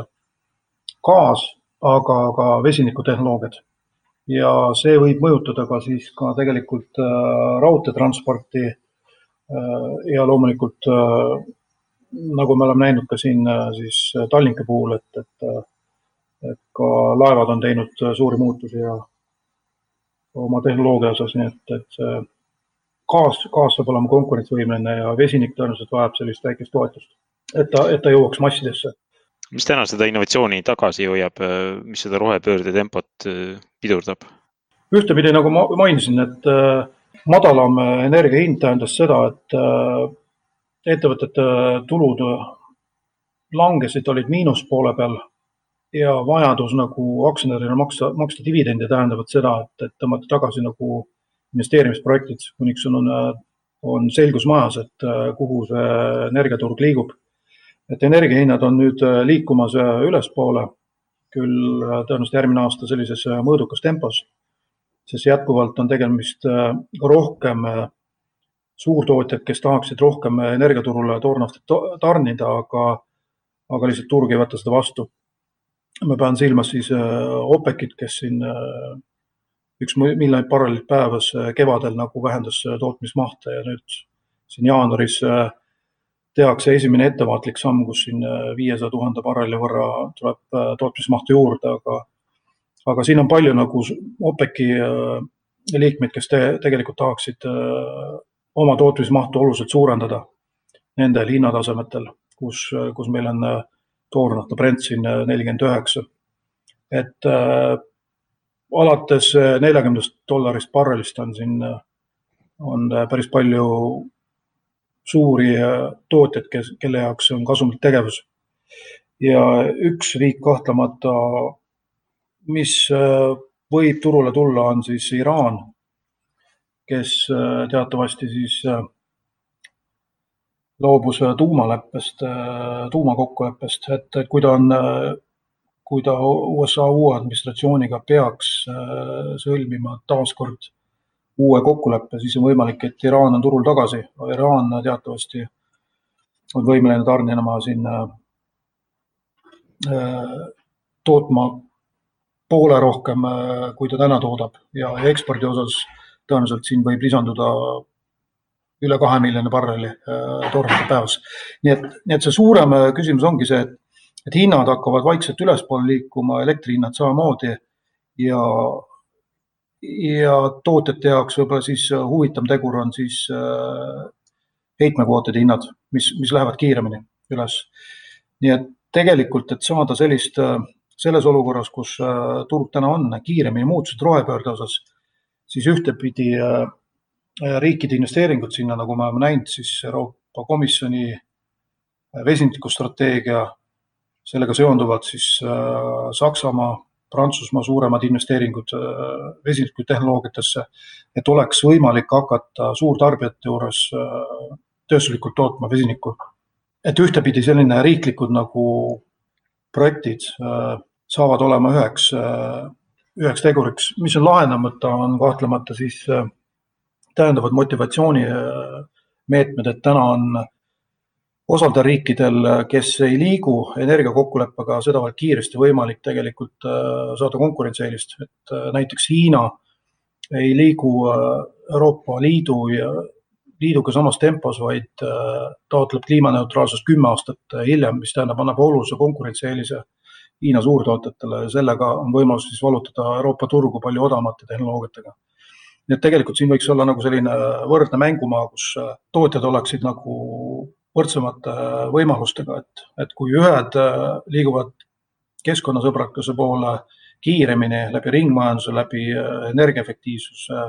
gaas, aga ka vesinikutehnoloogiad. Ja see võib mõjutada ka siis ka tegelikult raudteetransporti ja loomulikult nagu me oleme näinud ka siin siis Tallinki puhul, et, et, et ka laevad on teinud suuri muutusi ja oma tehnoloogia osas, nii et, et see gaas, gaas saab olema konkurentsivõimeline ja vesinik tõenäoliselt vajab sellist väikest toetust, et ta, et ta jõuaks massidesse. Mis täna seda innovatsiooni tagasi hoiab, mis seda rohepöörde tempot pidurdab? Ühtepidi, nagu ma mainisin, et madalam energia hind tähendas seda, et ettevõtete tulud langesid, olid miinuspoole peal ja vajadus nagu aktsionärina maksta, maksta dividendi tähendavad seda, et, et tõmmata tagasi nagu investeerimisprojektid, kuniks on, on selgus majas, et kuhu see energiaturg liigub. Et energiahinnad on nüüd liikumas ülespoole, küll tõenäoliselt järgmine aasta sellises mõõdukas tempos, sest jätkuvalt on tegemist rohkem suurtootjad, kes tahaksid rohkem energiaturule toornaftat tarnida, aga, aga lihtsalt turg ei võtta seda vastu. Ma pean silmas siis OPEC-it, kes siin üks miljonit barrelit päevas kevadel nagu vähendas tootmismahte ja nüüd siin jaanuaris tehakse esimene ettevaatlik samm, kus siin viiesada tuhande barreli võrra tuleb tootmismahtu juurde, aga, aga siin on palju nagu OPEC-i liikmeid, kes te, tegelikult tahaksid oma tootmismahtu oluliselt suurendada nendel hinnatasemetel, kus, kus meil on toornafta Brent siin nelikümmend üheksa. Et alates neljakümnest dollarist barrelist on siin on päris palju suuri tootjad, kes, kelle jaoks on kasumlik tegevus. Ja üks riik kahtlemata, mis võib turule tulla, on siis Iraan, kes teatavasti siis loobus tuumaleppest, tuumakokkuleppest, et kui ta on kui ta U S A uue administratsiooniga peaks sõlmima taaskord uue kokkuleppe, siis on võimalik, et Iraan on turul tagasi. Iraan teatavasti on võimeline tarnima siin tootma poole rohkem, kui ta täna toodab ja ekspordi osas tõenäoliselt siin võib lisanduda üle kahe miljoni barreli toormete päevas. Nii et, nii et see suurem küsimus ongi see, et, et hinnad hakkavad vaikselt ülespoole liikuma, elektrihinnad samamoodi ja, ja tootjate jaoks võib-olla siis huvitam tegur on siis heitmekvootide hinnad, mis, mis lähevad kiiremini üles. Nii et tegelikult, et saada sellist, selles olukorras, kus turg täna on kiiremini muutused rohepöörde osas, siis ühtepidi riikide investeeringud sinna, nagu me oleme näinud, siis Euroopa Komisjoni vesinikustrateegia, sellega seonduvad siis Saksamaa, Prantsusmaa suuremad investeeringud vesinikutehnoloogiatesse, et oleks võimalik hakata suurtarbijate juures tööstuslikult tootma vesinikku. Et ühtepidi selline riiklikud nagu projektid saavad olema üheks, üheks teguriks, mis on lahendamata, on kahtlemata siis tähendavad motivatsiooni meetmed, et täna on osadel riikidel, kes ei liigu energiakokkuleppega sedavõrd kiiresti võimalik tegelikult saada konkurentsieelist, et näiteks Hiina ei liigu Euroopa Liidu ja liiduga samas tempos, vaid taotleb kliimaneutraalsust kümme aastat hiljem, mis tähendab annab olulise konkurentsieelise Hiina suurtootjatele ja sellega on võimalus siis valutada Euroopa turgu palju odavamate tehnoloogiatega. Nii et tegelikult siin võiks olla nagu selline võrdne mängumaa, kus tootjad oleksid nagu võrdsemate võimalustega, et, et kui ühed liiguvad keskkonnasõbrakuse poole kiiremini läbi ringmajanduse, läbi energiaefektiivsuse,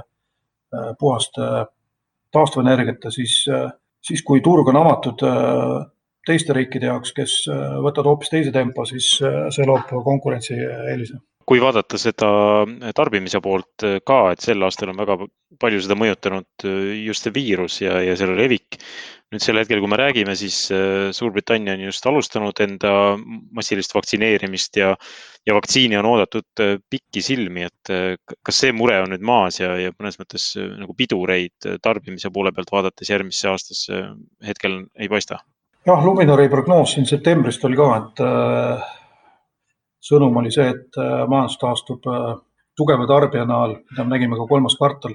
puhaste taastuvenergiate, siis, siis kui turg on avatud teiste riikide jaoks, kes võtavad hoopis teise tempo, siis see loob konkurentsi eelise. Kui vaadata seda tarbimise poolt ka, et sel aastal on väga palju seda mõjutanud just see viirus ja, ja selle levik. Nüüd sel hetkel, kui me räägime, siis Suurbritannia on just alustanud enda massilist vaktsineerimist ja, ja vaktsiini on oodatud pikki silmi, et kas see mure on nüüd maas ja, ja mõnes mõttes nagu pidureid tarbimise poole pealt vaadates järgmisse aastasse hetkel ei paista? Jah, Luminori prognoos siin septembrist oli ka, et sõnum oli see, et majandus taastub tugeva tarbija näol, mida me nägime ka kolmas kvartal,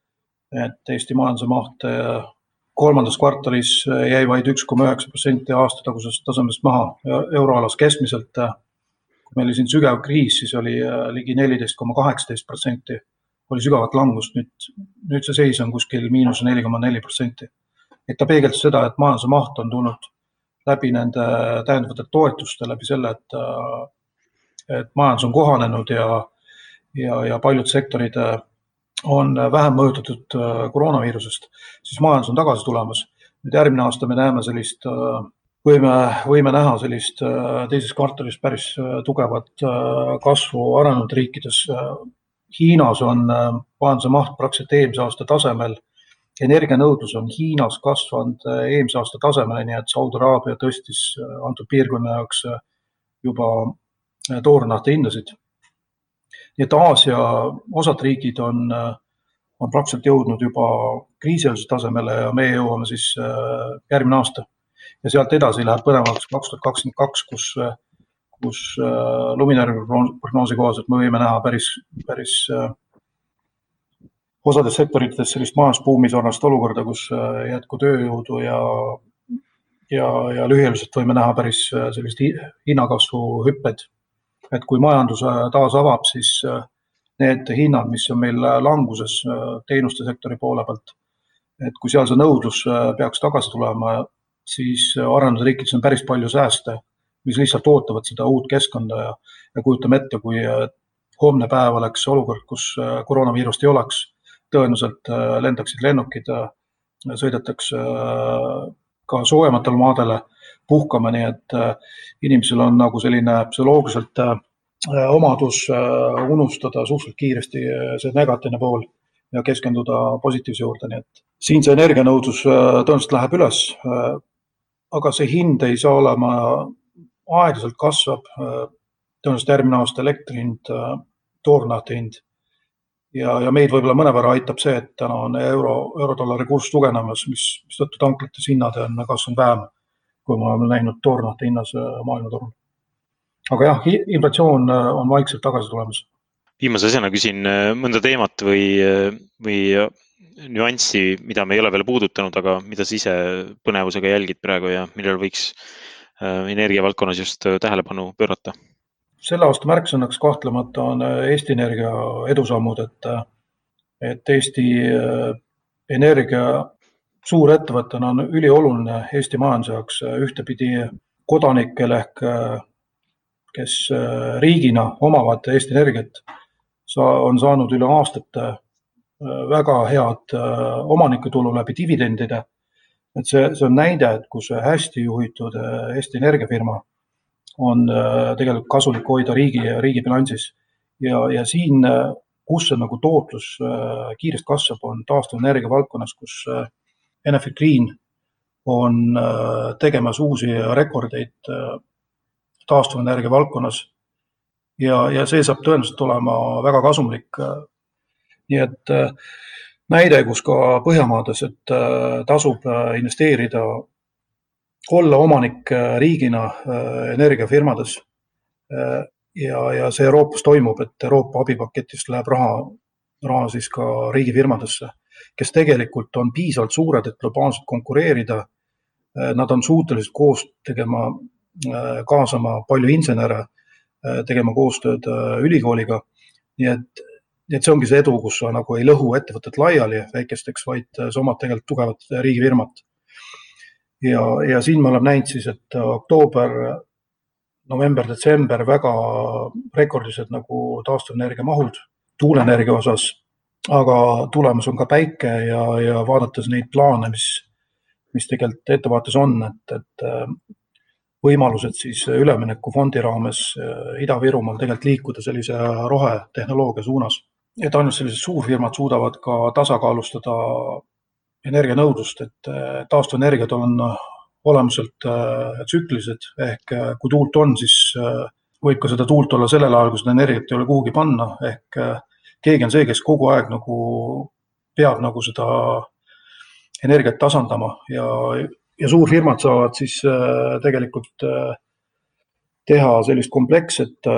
et Eesti majanduse maht kolmandas kvartalis jäi vaid üks koma üheksa protsenti aastatagusest tasemest maha euroalas keskmiselt. Kui meil oli siin sügav kriis, siis oli ligi neliteist koma kaheksateist protsenti, oli sügavat langust, nüüd, nüüd see seis on kuskil miinus neli koma neli protsenti. Et ta peegeldas seda, et majanduse maht on tulnud läbi nende täiendavate toetuste, läbi selle, et et majandus on kohanenud ja, ja, ja paljud sektorid on vähem mõjutatud koroonaviirusest, siis majandus on tagasi tulemas. Nüüd järgmine aasta me näeme sellist, võime, võime näha sellist teises kvartalis päris tugevat kasvu arenenud riikides. Hiinas on majanduse maht praktiliselt eelmise aasta tasemel. Energianõudlus on Hiinas kasvanud eelmise aasta tasemel, nii et Saudi Araabia tõstis antud piirkonna jaoks juba toornahte hindasid. Nii et Aasia osad riigid on, on praktiliselt jõudnud juba kriisialise tasemele ja me jõuame siis järgmine aasta. Ja sealt edasi läheb põnevaks kaks tuhat kakskümmend kaks, kus, kus Luminori prognoosi kohaselt me võime näha päris, päris osades sektorites sellist majandusbuumi sarnast olukorda, kus jätku tööjõudu ja, ja, ja lühiajaliselt võime näha päris sellist hinnakasvu hüpped. Et kui majandus taas avab, siis need hinnad, mis on meil languses teenuste sektori poole pealt, et kui seal see nõudlus peaks tagasi tulema, siis arenenud riikides on päris palju sääste, mis lihtsalt ootavad seda uut keskkonda ja, ja kujutame ette, kui homne päev oleks olukord, kus koroonaviirust ei oleks, tõenäoliselt lendaksid lennukid, sõidetaks ka soojematele maadele puhkama, nii et inimesel on nagu selline psühholoogiliselt omadus unustada suhteliselt kiiresti see negatiivne pool ja keskenduda positiivse juurde. Nii et siin see energianõudlus tõenäoliselt läheb üles, aga see hind ei saa olema aeglaselt kasvab, tõenäoliselt järgmine aasta elektrihind, toornahte hind ja, ja meid võib-olla mõnevõrra aitab see, et täna on euro, eurodollari kurss tugenemas, mis, mis tõttu tanklates hinnad on kasvanud vähem, kui me oleme näinud toornahte hinnas maailmaturul. Aga jah, inflatsioon on vaikselt tagasi tulemas. Viimase asjana küsin mõnda teemat või, või nüanssi, mida me ei ole veel puudutanud, aga mida sa ise põnevusega jälgid praegu ja millel võiks energiavaldkonnas just tähelepanu pöörata? Selle aasta märksõnaks kahtlemata on Eesti Energia edusammud, et, et Eesti Energia suurettevõttena on ülioluline Eesti majanduse jaoks ühtepidi kodanikele ehk kes riigina omavad Eesti Energiat, on saanud üle aastate väga head omanikutulu läbi dividendide. Et see, see on näide, et kus hästi juhitud Eesti Energiafirma on tegelikult kasulik hoida riigi, riigi bilansis. Ja, ja siin, kus see nagu tootlus kiirest kasvab, on taastuvenergia valdkonnas, kus Enefit Green on tegemas uusi rekordeid taastuvenergia valdkonnas ja, ja see saab tõenäoliselt olema väga kasumlik. Nii et näide, kus ka Põhjamaades, et tasub investeerida, olla omanik riigina energiafirmades ja, ja see Euroopas toimub, et Euroopa abipaketist läheb raha, raha siis ka riigifirmadesse, kes tegelikult on piisavalt suured, et globaalselt konkureerida. Nad on suutelised koos tegema, kaasama palju insenere, tegema koostööd ülikooliga. Nii et et see ongi see edu, kus sa nagu ei lõhu ettevõtet laiali väikesteks, vaid sa omad tegelikult tugevat riigifirmat. Ja, ja siin me oleme näinud siis, et oktoober, november, detsember väga rekordilised nagu taastuvenergia mahud tuuleenergia osas, aga tulemus on ka päike ja, ja vaadates neid plaane, mis, mis tegelikult ettevaates on, et, et võimalused siis ülemineku fondi raames Ida-Virumaal tegelikult liikuda sellise rohetehnoloogia suunas. Et ainult sellised suurfirmad suudavad ka tasakaalustada energianõudlust, et taastuvenergiad on olemuselt tsüklised, ehk kui tuult on, siis võib ka seda tuult olla sellel ajal, kui seda energiat ei ole kuhugi panna, ehk keegi on see, kes kogu aeg nagu peab nagu seda energiat tasandama ja, ja suurfirmad saavad siis tegelikult teha sellist komplekset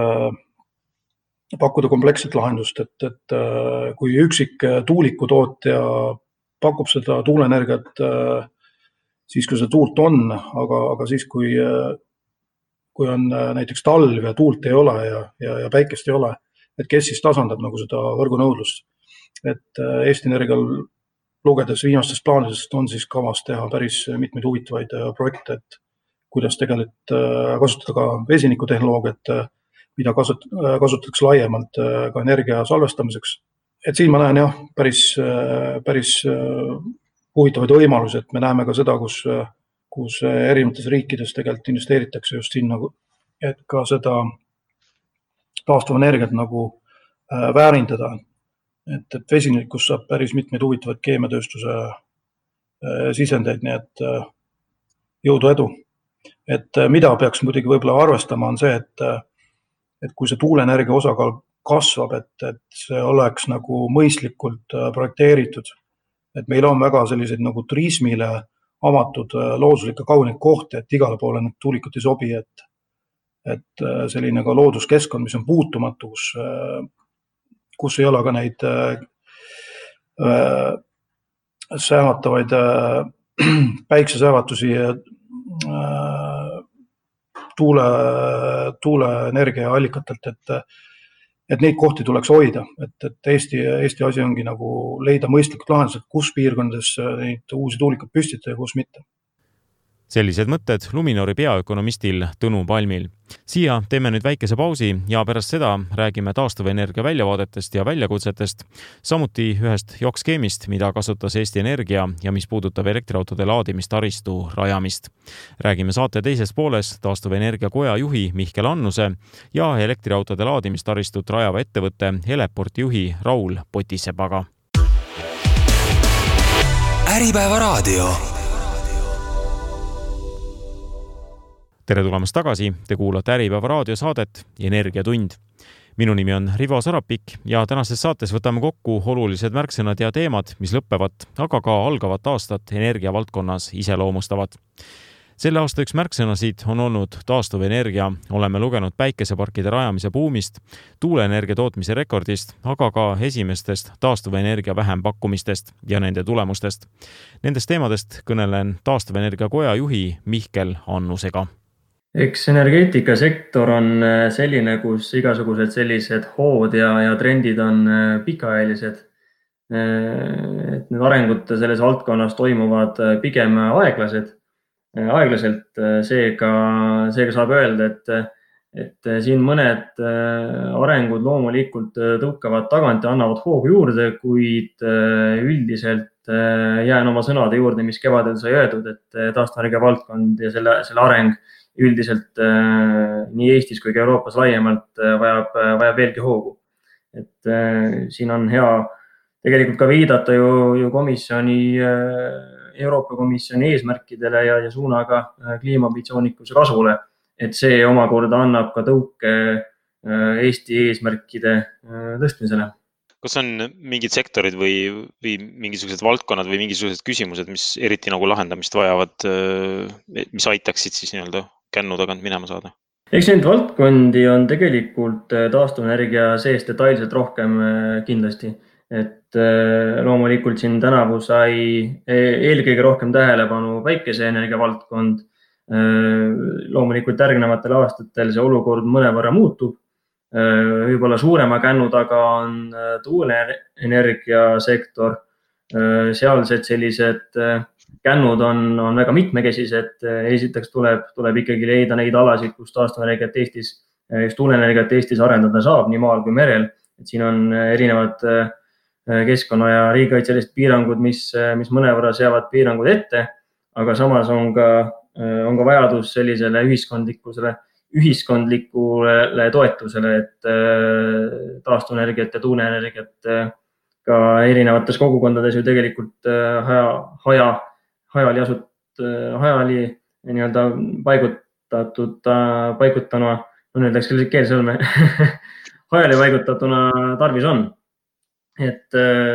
pakkuda kompleksset lahendust, et, et kui üksik tuulikutootja pakub seda tuuleenergiat, siis kui see tuult on, aga, aga siis kui, kui on näiteks talv ja tuult ei ole ja, ja, ja päikest ei ole, et kes siis tasandab nagu seda võrgunõudlust. Et Eesti Energial lugedes viimastest plaanidest on siis kavas teha päris mitmeid huvitavaid projekte, et kuidas tegelikult kasutada ka vesinikutehnoloogiat, mida kasutatakse laiemalt ka energia salvestamiseks. Et siin ma näen jah, päris, päris huvitavaid võimalusi, et me näeme ka seda, kus, kus erinevates riikides tegelikult investeeritakse just sinna, et ka seda taastuvenergiat nagu väärindada. Et, et vesinikus saab päris mitmeid huvitavaid keemiatööstuse sisendeid, nii et jõudu edu. Et mida peaks muidugi võib-olla arvestama on see, et et kui see tuuleenergia osakaal kasvab, et, et see oleks nagu mõistlikult projekteeritud. Et meil on väga selliseid nagu turismile avatud looduslikke kauneid kohti, et igale poole need tuulikud ei sobi, et, et selline ka looduskeskkond, mis on puutumatu, kus, kus ei ole ka neid äh, säevatavaid äh, päiksesäevatusi äh, tuule, tuuleenergia allikatelt, et, et neid kohti tuleks hoida, et, et Eesti, Eesti asi ongi nagu leida mõistlikud lahendused, kus piirkondades neid uusi tuulikud püstitada ja kus mitte. Sellised mõtted Luminori peaökonomistil Tõnu Palmil. Siia teeme nüüd väikese pausi ja pärast seda räägime taastuvenergia väljavaadetest ja väljakutsetest, samuti ühest joksskeemist, mida kasutas Eesti Energia ja mis puudutab elektriautode laadimistaristu rajamist. Räägime saate teises pooles taastuvenergia koja juhi Mihkel Annuse ja elektriautode laadimistaristut rajava ettevõtte Eleport juhi Raul Potisepaga. Äripäeva raadio. Tere tulemast tagasi, te kuulate Äripäeva raadiosaadet Energiatund. Minu nimi on Rivo Sarapik ja tänases saates võtame kokku olulised märksõnad ja teemad, mis lõppevat, aga ka algavat aastat energiavaldkonnas iseloomustavad. Selle aasta üks märksõnasid on olnud taastuvenergia. Oleme lugenud päikeseparkide rajamise buumist, tuuleenergia tootmise rekordist, aga ka esimestest taastuvenergia vähempakkumistest ja nende tulemustest. Nendest teemadest kõnelen taastuvenergia koja juhi Mihkel Annusega. Eks energeetikasektor on selline, kus igasugused sellised hood ja, ja trendid on pikaajalised. Et need arengud selles valdkonnas toimuvad pigem aeglased, aeglaselt. Seega, seega saab öelda, et, et siin mõned arengud loomulikult tõukavad tagant ja annavad hoogu juurde, kuid üldiselt jään oma sõnade juurde, mis kevadel sai öeldud, et taastuvenergia valdkond ja selle, selle areng üldiselt nii Eestis kui ka Euroopas laiemalt vajab, vajab veelgi hoogu. Et siin on hea tegelikult ka viidata ju, ju komisjoni, Euroopa Komisjoni eesmärkidele ja, ja suunaga kliimaambitsioonikuse kasvule, et see omakorda annab ka tõuke Eesti eesmärkide tõstmisele. Kas on mingid sektorid või, või mingisugused valdkonnad või mingisugused küsimused, mis eriti nagu lahendamist vajavad, mis aitaksid siis nii-öelda kännu tagant minema saada? Eks neid valdkondi on tegelikult taastuvenergia sees detailselt rohkem kindlasti. Et loomulikult siin tänavu sai eelkõige rohkem tähelepanu päikeseenergia valdkond. Loomulikult järgnevatel aastatel see olukord mõnevõrra muutub. Võib-olla suurema kännu taga on tuuleenergia sektor. Sealsed sellised kännud on, on väga mitmekesised. Esiteks tuleb, tuleb ikkagi leida neid alasid, kus taastuvenergiat Eestis, just tuuleenergiat Eestis arendada saab nii maal kui merel. Et siin on erinevad keskkonna ja riigikaitselised piirangud, mis, mis mõnevõrra seavad piirangud ette, aga samas on ka, on ka vajadus sellisele ühiskondlikkusele, ühiskondlikule toetusele, et taastuvenergiat ja tuuleenergiat ka erinevates kogukondades ju tegelikult haja, haja, hajali asut, hajali nii-öelda paigutatud, paigutana, no nüüd läks küll keelsõlme, hajali paigutatuna tarvis on. Et,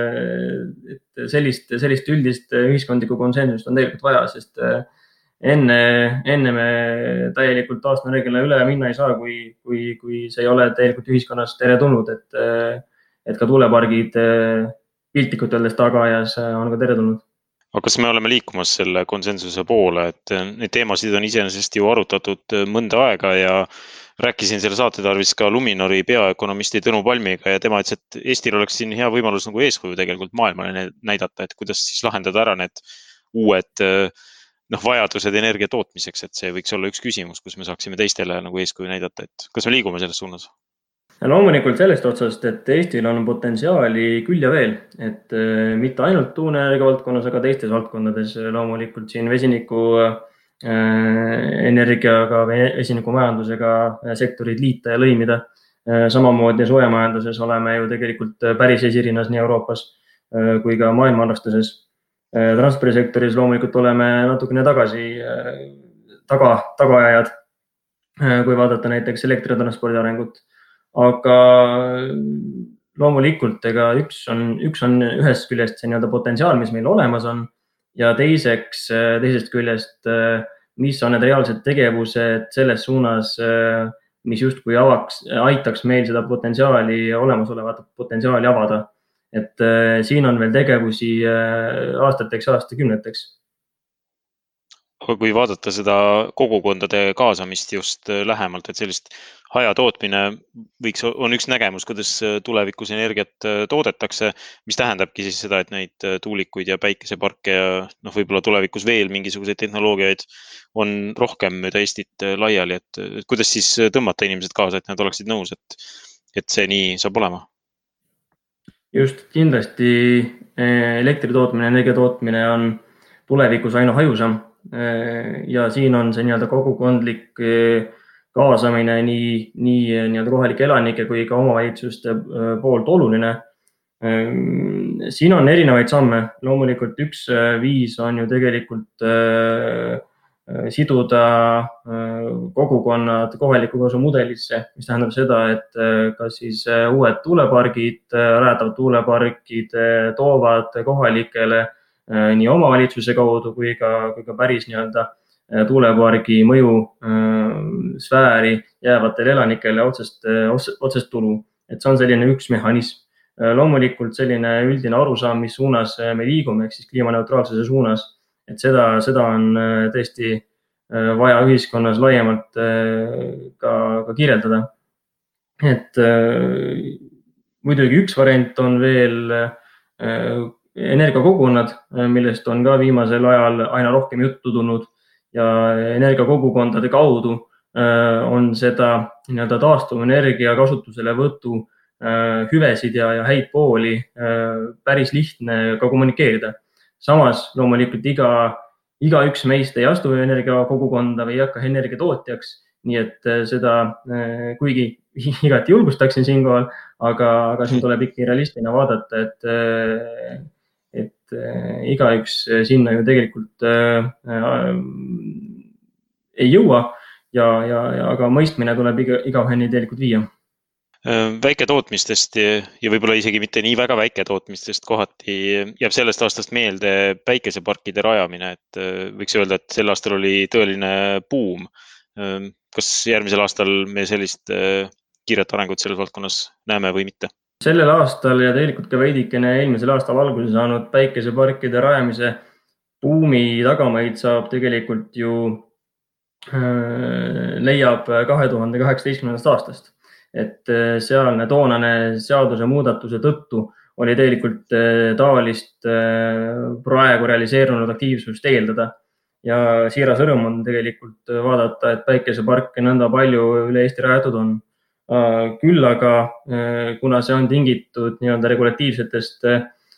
et sellist, sellist üldist ühiskondlikku konsensust on tegelikult vaja, sest enne, enne me täielikult taastuvenergiale üle minna ei saa, kui, kui, kui see ei ole täielikult ühiskonnas tere tulnud, et et ka tuulepargid piltlikult öeldes tagaajas on ka teretulnud. Aga kas me oleme liikumas selle konsensuse poole, et neid teemasid on iseenesest ju arutatud mõnda aega ja rääkisin selle saate tarvis ka Luminori peaökonomisti Tõnu Palmiga ja tema ütles, et Eestil oleks siin hea võimalus nagu eeskuju tegelikult maailmale näidata, et kuidas siis lahendada ära need uued noh, vajadused energia tootmiseks, et see võiks olla üks küsimus, kus me saaksime teistele nagu eeskuju näidata, et kas me liigume selles suunas? Ja loomulikult sellest otsast, et Eestil on potentsiaali küll ja veel, et mitte ainult tuuleenergia valdkonnas, aga teistes valdkondades loomulikult siin vesiniku energiaga või vesiniku majandusega sektorid liita ja lõimida. Samamoodi soojamajanduses oleme ju tegelikult päris esirinnas nii Euroopas kui ka maailma arvestuses. Transpordisektoris loomulikult oleme natukene tagasi taga, tagaajad, kui vaadata näiteks elektritranspordi arengut. Aga loomulikult ega üks on, üks on ühest küljest see nii-öelda potentsiaal, mis meil olemas on ja teiseks, teisest küljest, mis on need reaalsed tegevused selles suunas, mis justkui avaks, aitaks meil seda potentsiaali, olemasolevat potentsiaali avada. Et siin on veel tegevusi aastateks, aastakümneteks. Aga kui vaadata seda kogukondade kaasamist just lähemalt, et sellist hajatootmine võiks, on üks nägemus, kuidas tulevikus energiat toodetakse, mis tähendabki siis seda, et neid tuulikuid ja päikeseparke ja noh, võib-olla tulevikus veel mingisuguseid tehnoloogiaid on rohkem mööda Eestit laiali, et, et kuidas siis tõmmata inimesed kaasa, et nad oleksid nõus, et, et see nii saab olema? Just kindlasti elektri tootmine, energia tootmine on tulevikus aina hajusam. Ja siin on see nii-öelda kogukondlik kaasamine nii, nii nii-öelda kohalike elanike kui ka omavalitsuste poolt oluline. Siin on erinevaid samme. Loomulikult üks viis on ju tegelikult siduda kogukonnad kohaliku kasu mudelisse, mis tähendab seda, et kas siis uued tuulepargid, rajatavad tuulepargid toovad kohalikele nii omavalitsuse kaudu kui ka, kui ka päris nii-öelda tuulepargi mõju sfääri jäävatele elanikele otsest, otsest tulu. Et see on selline üks mehhanism. Loomulikult selline üldine arusaam, mis suunas me liigume, ehk siis kliimaneutraalsuse suunas, et seda, seda on tõesti vaja ühiskonnas laiemalt ka, ka kirjeldada. Et muidugi üks variant on veel energiakogukonnad, millest on ka viimasel ajal aina rohkem juttu tulnud ja energiakogukondade kaudu on seda nii-öelda taastuvenergia kasutusele võtu hüvesid ja, ja häid pooli päris lihtne ka kommunikeerida. Samas loomulikult iga, iga üks meist ei astu energiakogukonda või ei hakka energiatootjaks, nii et seda kuigi igati julgustaksin siinkohal, aga, aga siin tuleb ikka realistina vaadata, et, et igaüks sinna ju tegelikult äh, ei jõua ja, ja, ja aga mõistmine tuleb iga, igaheni tegelikult viia. Väiketootmistest ja võib-olla isegi mitte nii väga väiketootmistest kohati jääb sellest aastast meelde päikeseparkide rajamine, et võiks öelda, et sel aastal oli tõeline buum. Kas järgmisel aastal me sellist kiiret arengut selles valdkonnas näeme või mitte? Sellel aastal ja tegelikult ka veidikene eelmisel aastal alguse saanud päikeseparkide rajamise buumi tagamaid saab tegelikult ju äh, leiab kahe tuhande kaheksateistkümnendast aastast. Et sealne toonane seaduse muudatuse tõttu oli tegelikult tavalist praegu realiseerunud aktiivsust eeldada. Ja siiras rõõm on tegelikult vaadata, et päikeseparke nõnda palju üle Eesti rajatud on. Küll aga, kuna see on tingitud nii-öelda regulatiivsetest,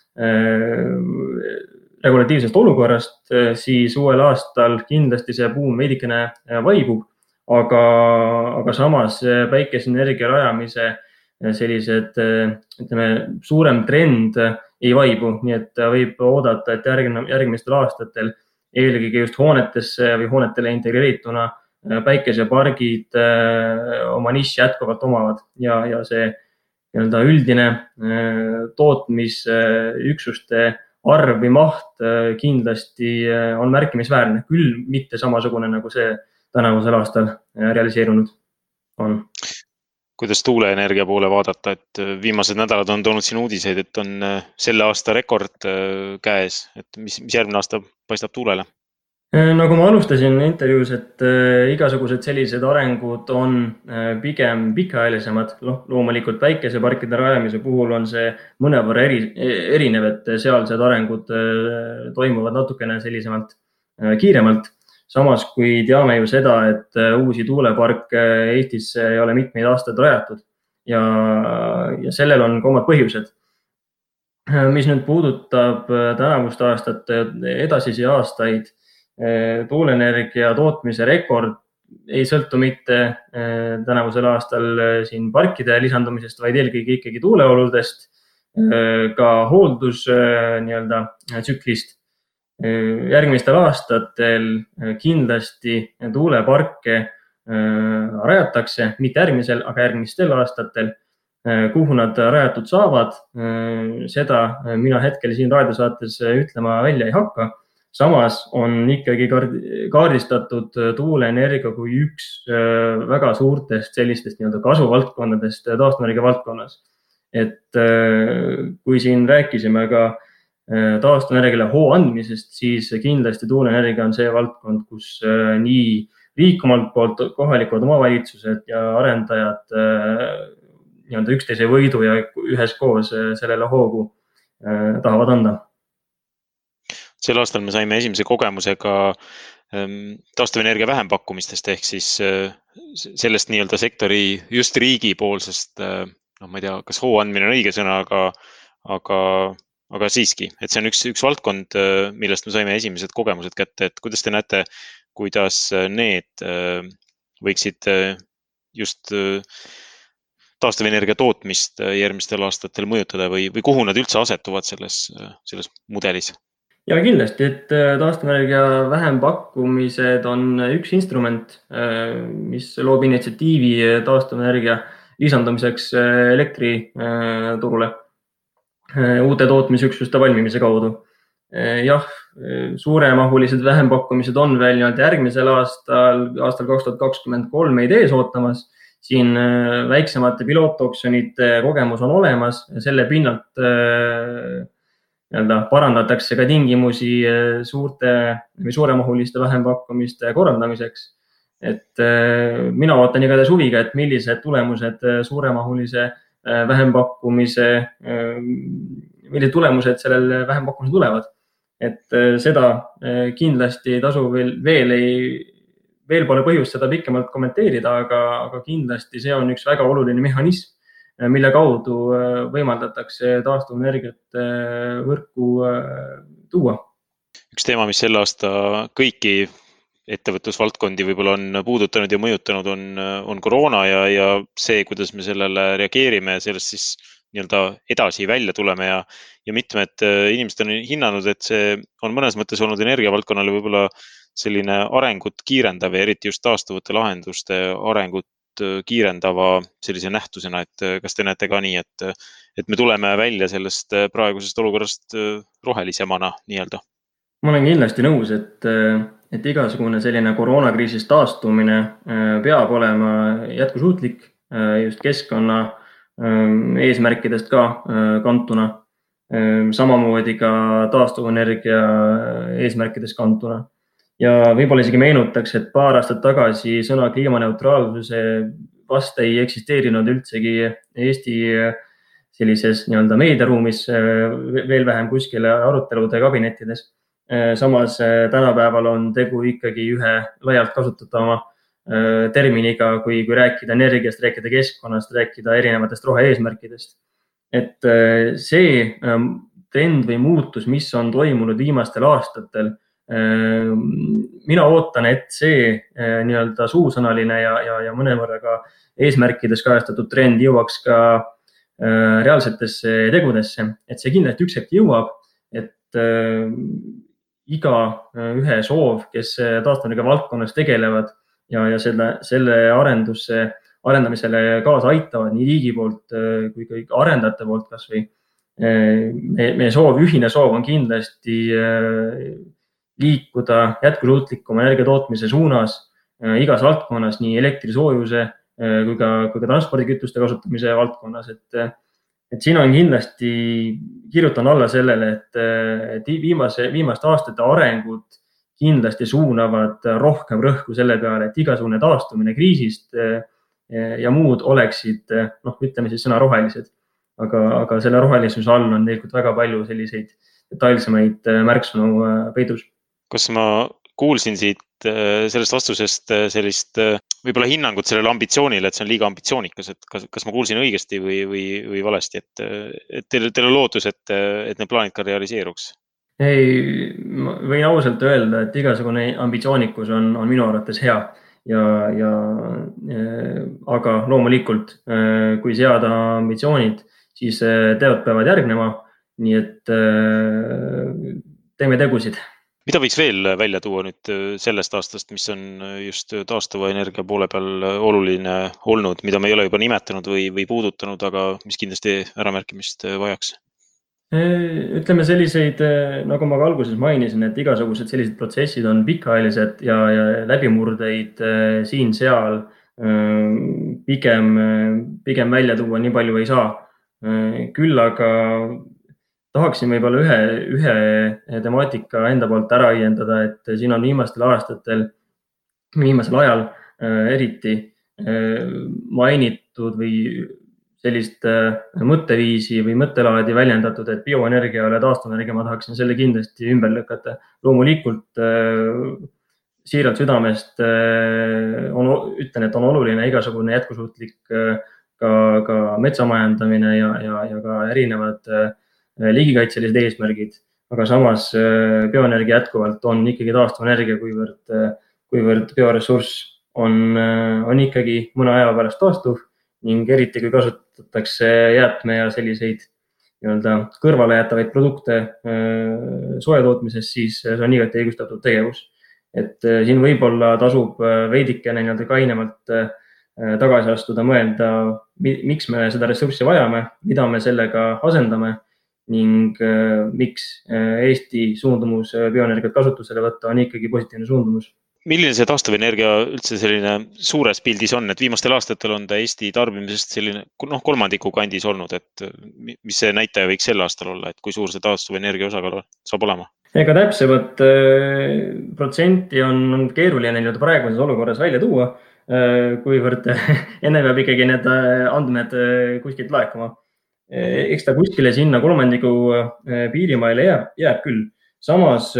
regulatiivsest olukorrast, siis uuel aastal kindlasti see buum veidikene vaibub. Aga, aga samas päikeseenergia rajamise sellised, ütleme, suurem trend ei vaibu, nii et võib oodata, et järgmistel aastatel eelkõige just hoonetesse või hoonetele integreerituna päikesepargid oma niši jätkuvalt omavad ja, ja see nii-öelda üldine tootmisüksuste arv või maht kindlasti on märkimisväärne, küll mitte samasugune nagu see tänavusel aastal realiseerunud on. Kuidas tuuleenergia poole vaadata, et viimased nädalad on toonud siin uudiseid, et on selle aasta rekord käes, et mis, mis järgmine aasta paistab tuulele? Nagu ma alustasin intervjuus, et igasugused sellised arengud on pigem pikaajalisemad. Loomulikult päikeseparkide rajamise puhul on see mõnevõrra eri, erinev, et sealsed arengud toimuvad natukene sellisemalt kiiremalt. Samas, kui teame ju seda, et uusi tuuleparke Eestisse ei ole mitmeid aastaid rajatud ja, ja sellel on ka omad põhjused. Mis nüüd puudutab tänavust aastat edasisi aastaid, tuuleenergia tootmise rekord ei sõltu mitte tänavusel aastal siin parkide lisandumisest, vaid eelkõige ikkagi tuuleoludest, ka hooldus nii-öelda tsüklist. Järgmistel aastatel kindlasti tuuleparke rajatakse, mitte järgmisel, aga järgmistel aastatel, kuhu nad rajatud saavad. Seda mina hetkel siin raadiosaates ütlema välja ei hakka. Samas on ikkagi kaardistatud tuuleenergia kui üks väga suurtest sellistest nii-öelda kasvuvaldkondadest taastuvenergia valdkonnas. Et kui siin rääkisime ka taastuvenergiale hoo andmisest, siis kindlasti tuuleenergia on see valdkond, kus nii riikumalt poolt kohalikud omavalitsused ja arendajad nii-öelda üksteise võidu ja üheskoos sellele hoogu tahavad anda. Sel aastal me saime esimese kogemusega taastuvenergia vähempakkumistest ehk siis sellest nii-öelda sektori just riigipoolsest, no ma ei tea, kas hoo andmine on õige sõna, aga, aga Aga siiski, et see on üks, üks valdkond, millest me saime esimesed kogemused kätte, et kuidas te näete, kuidas need võiksid just taastuvenergia tootmist järgmistel aastatel mõjutada või, või kuhu nad üldse asetuvad selles, selles mudelis? Ja kindlasti, et taastuvenergia vähempakkumised on üks instrument, mis loob initsiatiivi taastuvenergia lisandumiseks elektriturule uute tootmisüksuste valmimise kaudu. jah, suuremahulised vähempakkumised on veel järgmisel aastal, aastal kaks tuhat kakskümmend kolm meid ees ootamas. Siin väiksemate pilootoksjonite kogemus on olemas ja selle pinnalt nii-öelda parandatakse ka tingimusi suurte või suuremahuliste vähempakkumiste korraldamiseks. Et mina ootan igatahes huviga, et millised tulemused suuremahulise vähempakkumise, millised tulemused sellel vähempakkumisel tulevad. Et seda kindlasti tasu veel, veel, ei, veel pole põhjust seda pikemalt kommenteerida, aga, aga kindlasti see on üks väga oluline mehhanism, mille kaudu võimaldatakse taastuvenergiat võrku tuua. Üks teema, mis selle aasta kõiki ettevõtlusvaldkondi võib-olla on puudutanud ja mõjutanud, on, on koroona ja, ja see, kuidas me sellele reageerime ja sellest siis nii-öelda edasi välja tuleme ja, ja mitmed inimesed on hinnanud, et see on mõnes mõttes olnud energiavaldkonnale võib-olla selline arengut kiirendav ja eriti just taastuvate lahenduste arengut kiirendava sellise nähtusena, et kas te näete ka nii, et, et me tuleme välja sellest praegusest olukorrast rohelisemana nii-öelda? Ma olen kindlasti nõus, et, et igasugune selline koroonakriisist taastumine peab olema jätkusuutlik just keskkonna eesmärkidest ka kantuna, samamoodi ka taastuvenergia eesmärkidest kantuna. Ja võib-olla isegi meenutaks, et paar aastat tagasi sõna kliimaneutraalsuse vast ei eksisteerinud üldsegi Eesti sellises nii-öelda meediaruumis, veel vähem kuskile arutelude kabinettides. Samas tänapäeval on tegu ikkagi ühe laialt kasutatava terminiga, kui, kui rääkida energiast, rääkida keskkonnast, rääkida erinevatest rohe-eesmärkidest. Et see trend või muutus, mis on toimunud viimastel aastatel, mina ootan, et see nii-öelda suusõnaline ja, ja, ja mõnevõrra ka eesmärkides kajastatud trend jõuaks ka reaalsetesse tegudesse. Et see kindlasti üks hetk jõuab, et iga ühe soov, kes taastuvenergia valdkonnas tegelevad ja, ja selle, selle arendusse, arendamisele kaasa aitavad nii riigi poolt kui kõik arendajate poolt kas või. Meie soov, ühine soov on kindlasti liikuda jätkusuutlikuma energia tootmise suunas igas valdkonnas, nii elektri, soojuse kui ka, kui ka transpordikütuste kasutamise valdkonnas. Et, et siin on kindlasti, kirjutan alla sellele, et, et viimase, viimaste aastate arengud kindlasti suunavad rohkem rõhku selle peale, et igasugune taastumine kriisist ja muud oleksid, noh, ütleme siis sõna rohelised. Aga, aga selle rohelisuse all on tegelikult väga palju selliseid detailsemaid märksõnu peidus. Kas ma kuulsin siit sellest vastusest sellist võib-olla hinnangut sellele ambitsioonile, et see on liiga ambitsioonikas, et kas, kas ma kuulsin õigesti või, või, või valesti, et, et teil, teil on lootus, et, et need plaanid ka realiseeruks? Ei, ma võin ausalt öelda, et igasugune ambitsioonikus on, on minu arvates hea. Ja, ja, aga loomulikult, kui seada ambitsioonid, siis teod peavad järgnema, nii et teeme tegusid. Mida võiks veel välja tuua nüüd sellest aastast, mis on just taastuva energia poole peal oluline olnud, mida me ei ole juba nimetanud või, või puudutanud, aga mis kindlasti äramärkimist vajaks? Ütleme selliseid, nagu ma ka alguses mainisin, et igasugused sellised protsessid on pikaajalised ja, ja läbimurdeid siin-seal pigem, pigem välja tuua nii palju ei saa. Küll aga tahaksin võib-olla ühe, ühe temaatika enda poolt ära õiendada, et siin on viimastel aastatel, viimasel ajal eriti mainitud või sellist mõtteviisi või mõttelaadi väljendatud, et bioenergia ja taastuvenergia, ma tahaksin selle kindlasti ümber lükata. Loomulikult siiralt südamest on, ütlen, et on oluline igasugune jätkusuutlik ka, ka metsamajandamine ja, ja, ja ka erinevad liigikaitselised eesmärgid, aga samas bioenergia jätkuvalt on ikkagi taastuvenergia, kuivõrd, kuivõrd bioressurss on, on ikkagi mõne aja pärast taastuv ning eriti kui kasutatakse jäätme ja selliseid nii-öelda kõrvale jätavaid produkte soojatootmises, siis see on igati õigustatud tegevus. Et siin võib-olla tasub veidikene nii-öelda kainemalt tagasi astuda, mõelda, miks me seda ressurssi vajame, mida me sellega asendame ning miks Eesti suundumus bioenergiat kasutusele võtta on ikkagi positiivne suundumus. Milline see taastuvenergia üldse selline suures pildis on, et viimastel aastatel on ta Eesti tarbimisest selline noh, kolmandiku kandis olnud, et mis see näitaja võiks sel aastal olla, et kui suur see taastuvenergia osakaal saab olema? Ega täpsemat protsenti on, on keeruline nii-öelda praeguses olukorras välja tuua, kuivõrd enne peab ikkagi need andmed kuskilt laekuma. Eks ta kuskile sinna kolmandiku piirimaile jääb, jääb küll. Samas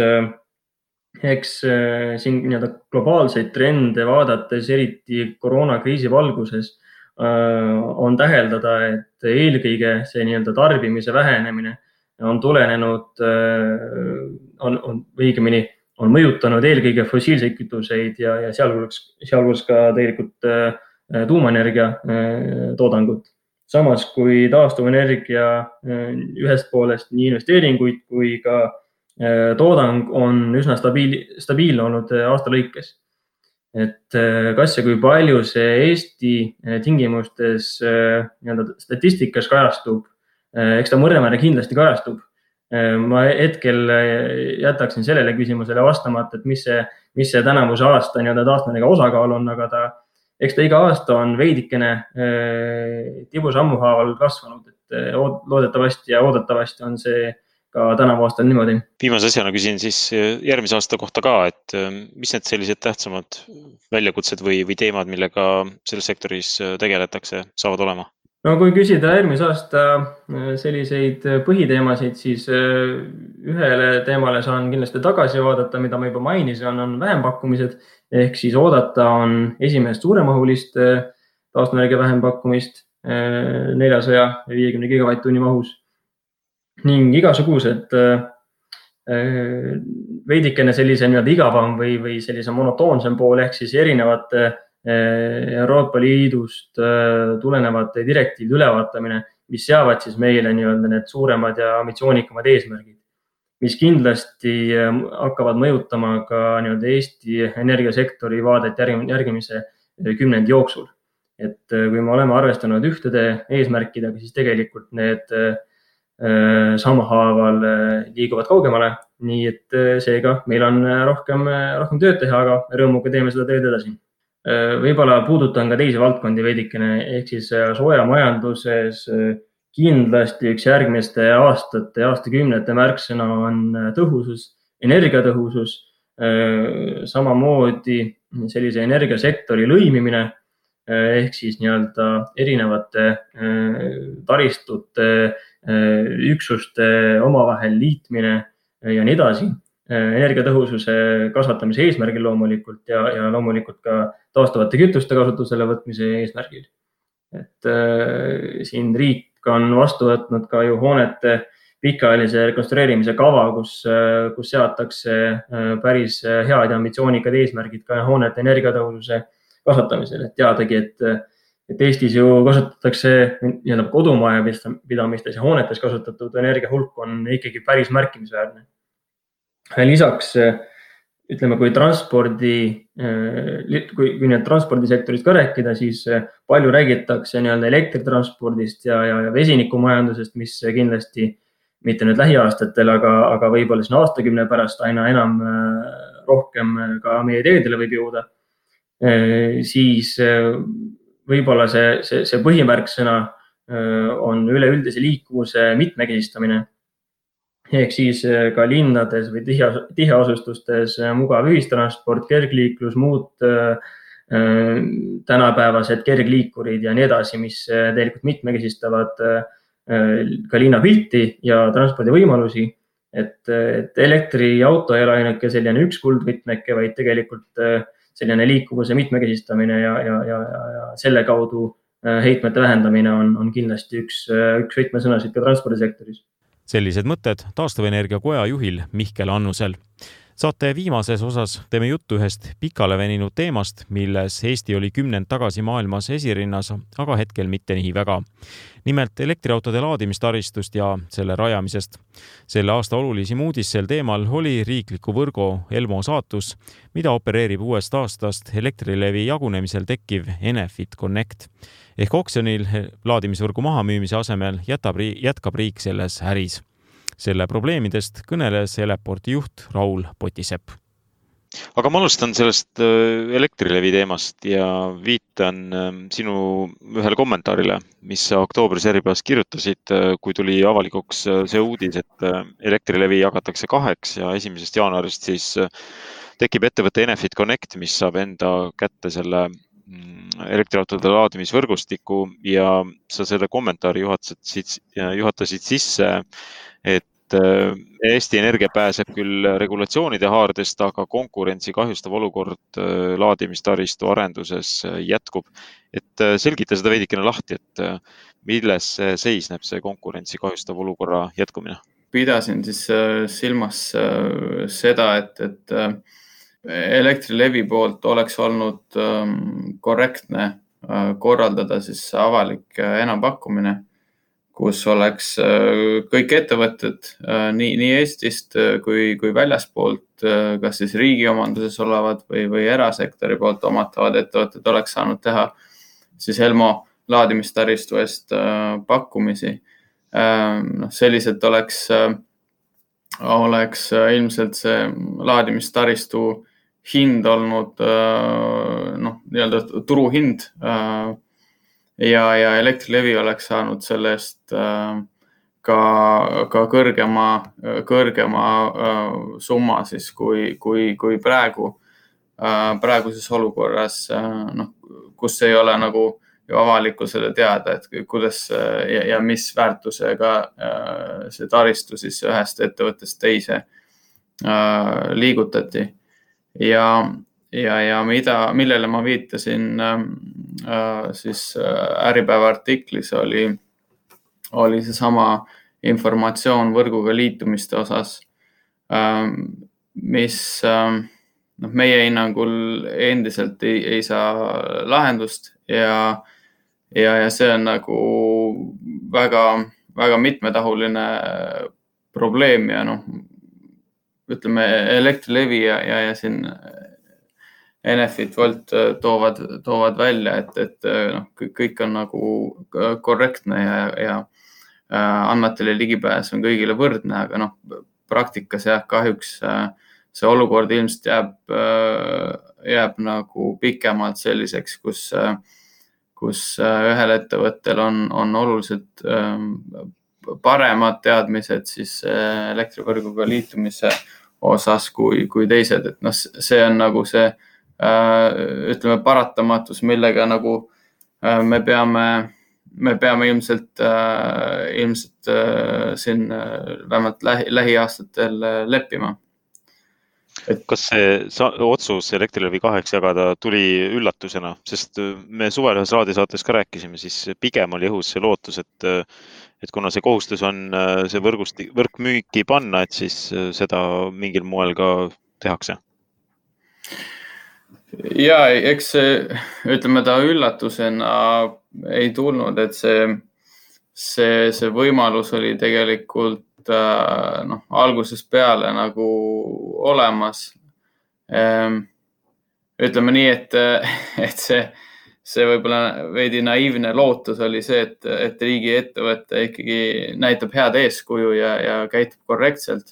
eks siin nii-öelda globaalseid trende vaadates, eriti koroonakriisi valguses, on täheldada, et eelkõige see nii-öelda tarbimise vähenemine on tulenenud, on, on õigemini on mõjutanud eelkõige fossiilseid kütuseid ja, ja sealhulgas, sealhulgas ka tegelikult tuumaenergia toodangut. Samas kui taastuvenergia ühest poolest nii investeeringuid kui ka toodang on üsna stabiil, stabiilne olnud aasta lõikes. Et kas ja kui palju see Eesti tingimustes nii-öelda statistikas kajastub, eks ta mõremääre kindlasti kajastub. Ma hetkel jätaksin sellele küsimusele vastamata, et mis see, mis see tänavuse aasta nii-öelda taastuvenergia osakaal on, aga ta, eks ta iga aasta on veidikene tibu sammuhaaval kasvanud, et loodetavasti ja oodatavasti on see ka tänavu aastal niimoodi. Viimase asjana küsin siis järgmise aasta kohta ka, et mis need sellised tähtsamad väljakutsed või, või teemad, millega selles sektoris tegeletakse, saavad olema? No kui küsida järgmise aasta selliseid põhiteemasid, siis ühele teemale saan kindlasti tagasi vaadata, mida ma juba mainisin, on, on vähempakkumised, ehk siis oodata on esimest suuremahulist taastuvenergia vähempakkumist neljasaja viiekümne gigavatt-tunni mahus. Ning igasugused veidikene sellise nii-öelda igavam või, või sellise monotoonsem pool, ehk siis erinevate Euroopa Liidust tulenevate direktiivide ülevaatamine, mis seavad siis meile nii-öelda need suuremad ja ambitsioonikamad eesmärgid, mis kindlasti hakkavad mõjutama ka nii-öelda Eesti energiasektori vaadet järgimise kümnendi jooksul. Et kui me oleme arvestanud ühtede eesmärkidega, siis tegelikult need samahaaval liiguvad kaugemale, nii et seega meil on rohkem, rohkem tööd teha, aga rõõmuga teeme seda tööd edasi. Võib-olla puudutan ka teisi valdkondi veidikene, ehk siis sooja majanduses kindlasti üks järgmiste aastate ja aastakümnete märksõna on tõhusus, energiatõhusus, samamoodi sellise energiasektori lõimimine, ehk siis nii-öelda erinevate taristute üksuste omavahel liitmine ja nii edasi. Energiatõhususe kasvatamise eesmärgil loomulikult ja, ja loomulikult ka taastuvate kütuste kasutusele võtmise eesmärgil. Et äh, siin riik on vastu võtnud ka ju hoonete pikaajalise rekonstrueerimise kava, kus, kus seatakse päris head ja ambitsioonikad eesmärgid ka hoonete energiatõhususe kasvatamisel. Et teadagi, et Et Eestis ju kasutatakse nii-öelda kodumaja pidamistes ja hoonetes kasutatud energia hulk on ikkagi päris märkimisväärne. Lisaks, ütleme, kui transpordi, kui, kui need transpordisektorist ka rääkida, siis palju räägitakse nii-öelda elektritranspordist ja, ja, ja vesinikumajandusest, mis kindlasti mitte nüüd lähiaastatel, aga, aga võib-olla siin aastakümne pärast aina enam rohkem ka meie teedele võib jõuda. Siis võib-olla see, see, see põhimärksõna on üleüldise liikuvuse mitmekesistamine. Ehk siis ka linnades või tiheasustustes mugav ühistransport, kergliiklus, muud tänapäevased kergliikurid ja nii edasi, mis tegelikult mitmekesistavad ka linnapilti ja transpordivõimalusi. Et, et elektriauto ei ole ainuke selline üks kuldvõtmeke, vaid tegelikult selline liikuvuse mitmekesistamine ja, ja, ja, ja selle kaudu heitmete vähendamine on, on kindlasti üks, üks võtmesõnasid ka transpordisektoris. Sellised mõtted taastuvenergia koja juhil Mihkel Annusel. Saate viimases osas teeme juttu ühest pikale veninud teemast, milles Eesti oli kümnend tagasi maailmas esirinnas, aga hetkel mitte nii väga. Nimelt elektriautode laadimistaristust ja selle rajamisest. Selle aasta olulisim uudis sel teemal oli riikliku võrgu Elmo saatus, mida opereerib uuest aastast Elektrilevi jagunemisel tekkiv Enefit Connect. Ehk oksjonil laadimisvõrgu mahamüümise asemel jätab, jätkab riik selles äris. selle probleemidest kõneles Eleporti juht Raul Potisepp. Aga ma alustan sellest Elektrilevi teemast ja viitan sinu ühele kommentaarile, mis sa oktoobris Äripäevas kirjutasid, kui tuli avalikuks see uudis, et Elektrilevi jagatakse kaheks ja esimesest jaanuarist siis tekib ettevõtte Enefit Connect, mis saab enda kätte selle elektriautode laadimisvõrgustiku ja sa selle kommentaari juhatasid, juhatasid sisse, et Eesti Energia pääseb küll regulatsioonide haardest, aga konkurentsi kahjustav olukord laadimistaristu arenduses jätkub. Et selgita seda veidikene lahti, et milles seisneb see konkurentsi kahjustav olukorra jätkumine? Pidasin siis silmas seda, et, et Elektrilevi poolt oleks olnud korrektne korraldada siis avalik enampakkumine, kus oleks kõik ettevõtted nii, nii Eestist kui, kui väljaspoolt, kas siis riigi omanduses olevad või, või erasektori poolt omatavad ettevõtted oleks saanud teha siis Helmo laadimistaristu eest pakkumisi. No, selliselt oleks, oleks ilmselt see laadimistaristu hind olnud noh, nii-öelda turuhind ja, ja Elektrilevi oleks saanud sellest ka, ka kõrgema, kõrgema summa siis, kui, kui, kui praegu, praeguses olukorras, noh, kus ei ole nagu ju avalikkusele teada, et kuidas ja, ja mis väärtusega see taristu siis ühest ettevõttest teise liigutati. Ja Ja, ja mida, millele ma viitasin äh, siis Äripäeva artiklis oli, oli see sama informatsioon võrguga liitumiste osas, äh, mis äh, noh, meie hinnangul endiselt ei, ei saa lahendust ja, ja, ja see on nagu väga, väga mitmetahuline probleem ja noh, ütleme Elektrilevi ja, ja, ja siin Enefit Volt toovad, toovad välja, et, et noh, kõik on nagu korrektne ja, ja andmetele ligipääs on kõigile võrdne, aga noh, praktikas jah, kahjuks see olukord ilmselt jääb, jääb nagu pikemalt selliseks, kus, kus ühel ettevõttel on, on oluliselt paremad teadmised siis elektrivõrguga liitumise osas kui, kui teised, et noh, see on nagu see ütleme paratamatus, millega nagu me peame, me peame ilmselt, ilmselt siin vähemalt lähi, lähiaastatel leppima. Et... Kas see otsus Elektrilevi kaheks jagada tuli üllatusena, sest me suvel ühes raadiosaates ka rääkisime, siis pigem oli õhus see lootus, et, et kuna see kohustus on see võrgusti, võrk müüki panna, et siis seda mingil moel ka tehakse. Ja eks see, ütleme ta üllatusena ei tulnud, et see, see, see võimalus oli tegelikult noh, algusest peale nagu olemas. Ütleme nii, et, et see, see võib-olla veidi naiivne lootus oli see, et, et riigi ettevõte ikkagi näitab head eeskuju ja, ja käitub korrektselt.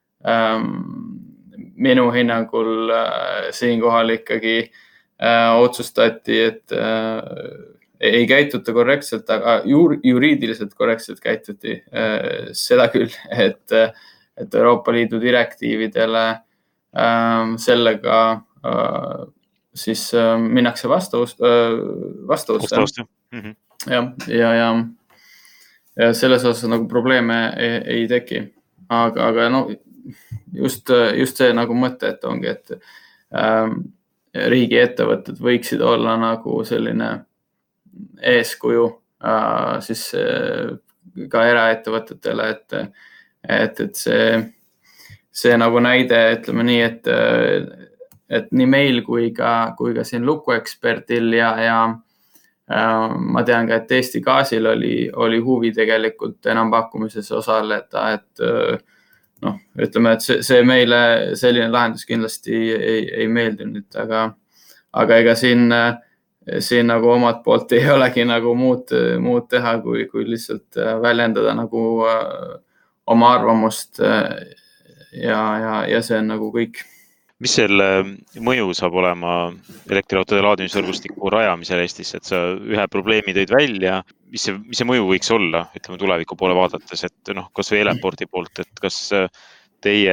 Minu hinnangul äh, siinkohal ikkagi äh, otsustati, et äh, ei käituta korrektselt, aga jur, juriidiliselt korrektselt käituti äh, seda küll, et, et Euroopa Liidu direktiividele äh, sellega äh, siis äh, minnakse vastavus, äh, vastavusse. Mm-hmm. Ja, ja, ja, ja selles osas nagu probleeme ei, ei teki, aga, aga no Just, just see nagu mõte, et ongi, et ähm, riigi ettevõtted võiksid olla nagu selline eeskuju äh, siis äh, ka eraettevõtetele, et, et, et see, see nagu näide, ütleme nii, et, et nii meil kui ka, kui ka siin lukueksperdil ja, ja äh, ma tean ka, et Eesti Gaasil oli, oli huvi tegelikult enampakkumises osaleda, et äh, noh, ütleme, et see, see meile selline lahendus kindlasti ei, ei meeldinud, aga, aga ega siin, siin nagu omad poolt ei olegi nagu muud, muud teha, kui, kui lihtsalt väljendada nagu oma arvamust ja, ja, ja see on nagu kõik. Mis selle mõju saab olema elektriautode laadimisvõrgustiku rajamisel Eestis, et sa ühe probleemi tõid välja, mis see, mis see mõju võiks olla, ütleme tuleviku poole vaadates, et noh, kas või Eleporti poolt, et kas teie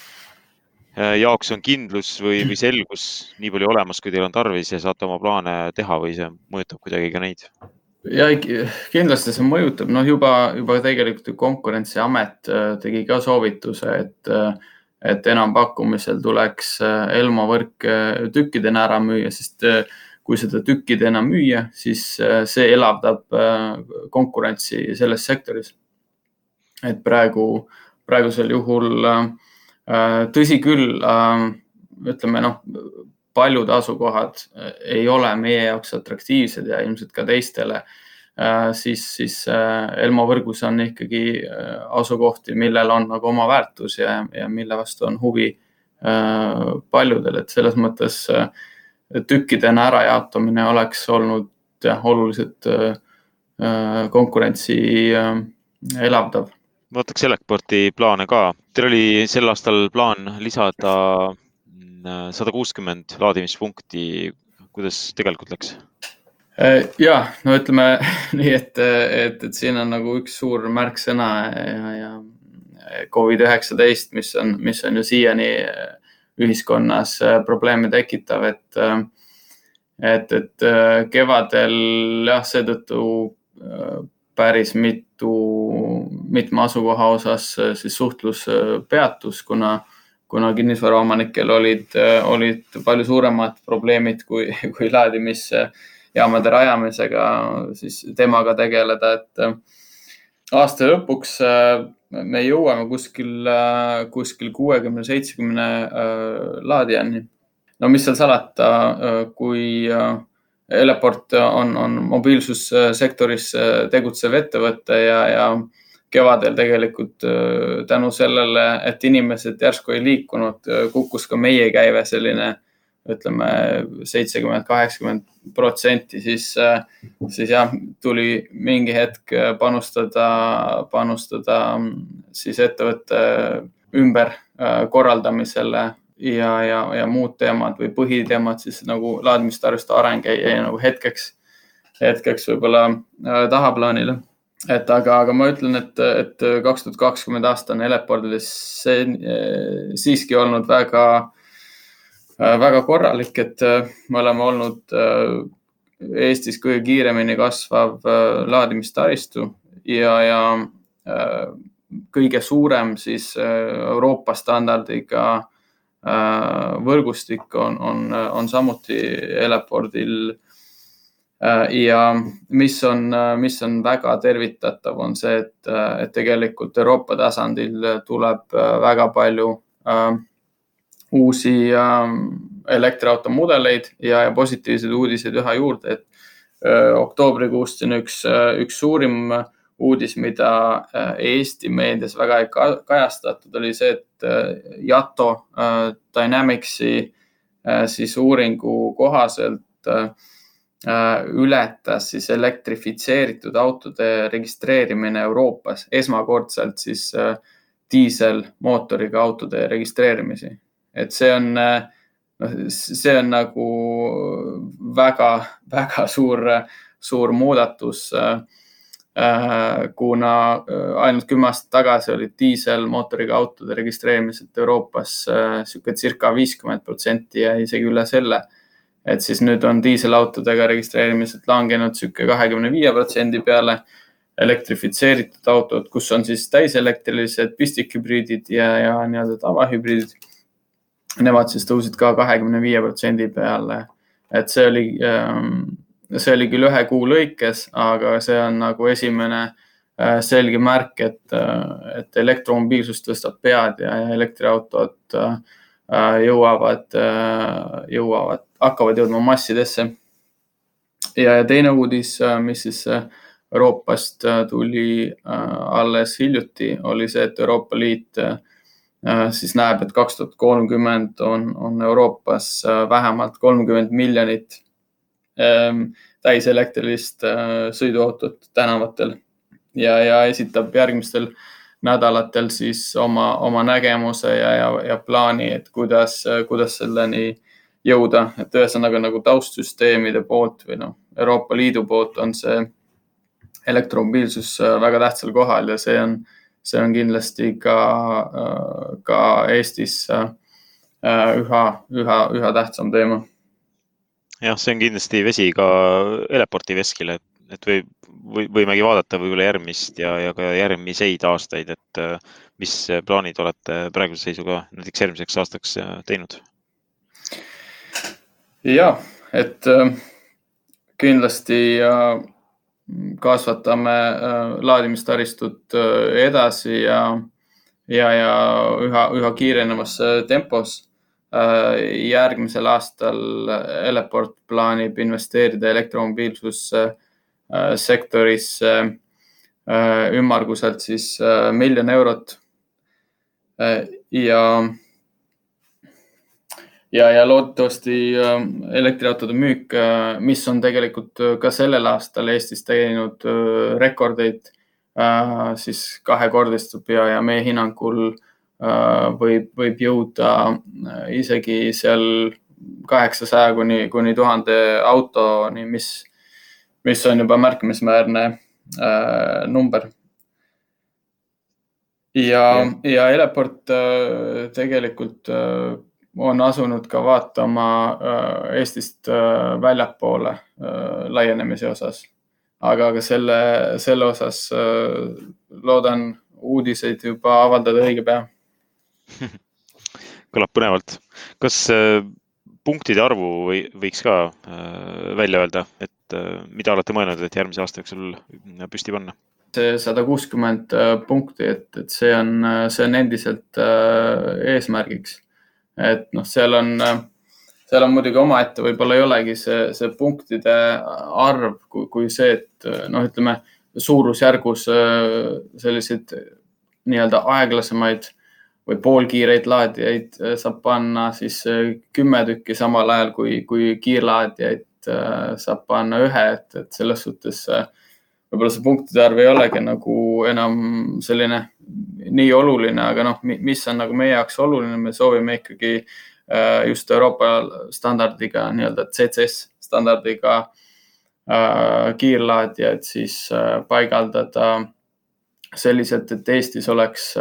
jaoks on kindlus või, või selgus nii palju olemas, kui teil on tarvis ja saate oma plaane teha või see mõjutab kuidagi ka neid? Ja kindlasti see mõjutab, noh juba, juba tegelikult Konkurentsiamet tegi ka soovituse, et et enampakkumisel tuleks Elmo võrk tükkidena ära müüa, sest kui seda tükkidena müüa, siis see elavdab konkurentsi selles sektoris. Et praegu, praegusel juhul tõsi küll, ütleme, noh, paljud asukohad ei ole meie jaoks atraktiivsed ja ilmselt ka teistele, siis, siis Elmo võrgus on ikkagi asukohti, millel on nagu oma väärtus ja, ja mille vastu on huvi paljudel, et selles mõttes tükkidena ära jaotamine oleks olnud jah, oluliselt konkurentsi elavdav. Vaataks Eleporti plaane ka. Teil oli sel aastal plaan lisada sada kuuskümmend laadimispunkti. Kuidas tegelikult läks? Ja, no ütleme nii, et, et, et siin on nagu üks suur märksõna ja, ja covid üheksateist, mis on, mis on ju siiani ühiskonnas probleeme tekitav, et, et, et kevadel jah, seetõttu päris mitu, mitme asukoha osas siis suhtlus peatus, kuna, kuna kinnisvaraomanikel olid, olid palju suuremad probleemid kui, kui laadimis jaamade rajamisega, siis temaga tegeleda, et aasta lõpuks me jõuame kuskil, kuskil kuuekümne seitsekümne laadijani. No mis seal salata, kui Eleport on, on mobiilsussektoris tegutsev ettevõte ja, ja kevadel tegelikult tänu sellele, et inimesed järsku ei liikunud, kukkus ka meie käive selline ütleme seitsekümmend kaheksakümmend protsenti, siis, siis jah, tuli mingi hetk panustada, panustada siis ettevõtte ümber korraldamisele ja, ja, ja muud teemad või põhiteemad siis nagu laadimistaristu areng jäi nagu hetkeks, hetkeks võib-olla tahaplaanile. Et aga, aga ma ütlen, et, et kaks tuhat kakskümmend aasta on Eleportis siiski olnud väga väga korralik, et me oleme olnud Eestis kõige kiiremini kasvav laadimistaristu ja, ja kõige suurem siis Euroopa standardiga võrgustik on, on, on samuti Eleportil ja mis on, mis on väga tervitatav on see, et, et tegelikult Euroopa tasandil tuleb väga palju uusi elektriauto mudeleid ja, ja positiivseid uudiseid üha juurde, et oktoobrikuust on üks, üks suurim uudis, mida Eesti meedias väga ei kajastatud, oli see, et Jato Dynamicsi siis uuringu kohaselt ületas siis elektrifitseeritud autode registreerimine Euroopas esmakordselt siis diiselmootoriga autode registreerimisi. Et see on, see on nagu väga, väga suur, suur muudatus, kuna ainult kümme aastat tagasi olid diiselmootoriga autode registreerimised Euroopas siuke circa viiskümmend protsenti ja isegi üle selle. Et siis nüüd on diiselautodega registreerimised langenud siuke kahekümne viie protsendi peale, elektrifitseeritud autod, kus on siis täiselektrilised pistikhübriidid ja, ja nii-öelda tavahübriidid. Nemad siis tõusid ka kahekümne viie protsendi peale, et see oli, see oli küll ühe kuu lõikes, aga see on nagu esimene selge märk, et, et elektromobiilsus tõstab pead ja elektriautod jõuavad, jõuavad, hakkavad jõudma massidesse. Ja teine uudis, mis siis Euroopast tuli alles hiljuti, oli see, et Euroopa Liit siis näeb, et kaks tuhat kolmkümmend on, on Euroopas vähemalt kolmkümmend miljonit täiselektrilist sõiduautot tänavatel ja, ja esitab järgmistel lähinädalatel siis oma, oma nägemuse ja, ja, ja plaani, et kuidas, kuidas selleni jõuda. Et ühesõnaga nagu taustsüsteemide poolt või noh, Euroopa Liidu poolt on see elektromobiilsus väga tähtsal kohal ja see on, see on kindlasti ka, ka Eestis üha, üha, üha tähtsam teema. Jah, see on kindlasti vesi ka Eleporti veskile, et või, või, võimegi vaadata võib-olla järgmist ja, ja ka järgmiseid aastaid, et mis plaanid olete praeguse seisuga näiteks järgmiseks aastaks teinud? Ja, et kindlasti kasvatame laadimistaristut edasi ja, ja, ja üha, üha kiirenevas tempos. Järgmisel aastal Eleport plaanib investeerida elektromobiilsusse sektorisse ümmarguselt siis miljon eurot ja Ja, ja loodetavasti elektriautode müük, mis on tegelikult ka sellel aastal Eestis teinud rekordeid, siis kahekordistub ja, ja meie hinnangul võib, võib jõuda isegi seal kaheksasaja kuni, kuni tuhande autoni, mis, mis on juba märkimisväärne number. Ja, ja Eleport tegelikult on asunud ka vaatama Eestist väljapoole laienemise osas. Aga, aga selle, selle osas loodan uudiseid juba avaldada õige pea. Kõlab põnevalt. Kas punktide arvu või, võiks ka välja öelda, et mida olete mõelnud, et järgmise aasta jooksul püsti panna? See sada kuuskümmend punkti, et, et see on, see on endiselt eesmärgiks. Et noh, seal on, seal on muidugi omaette, võib-olla ei olegi see, see punktide arv kui, kui see, et noh, ütleme suurusjärgus selliseid nii-öelda aeglasemaid või poolkiireid laadijaid saab panna siis kümme tükki samal ajal, kui, kui kiirlaadijaid saab panna ühe, et, et selles suhtes võib-olla see punktide arv ei olegi nagu enam selline nii oluline, aga noh, mis on nagu meie jaoks oluline, me soovime ikkagi just Euroopa standardiga, nii-öelda C C S standardiga kiirlaadijad siis paigaldada selliselt, et Eestis oleks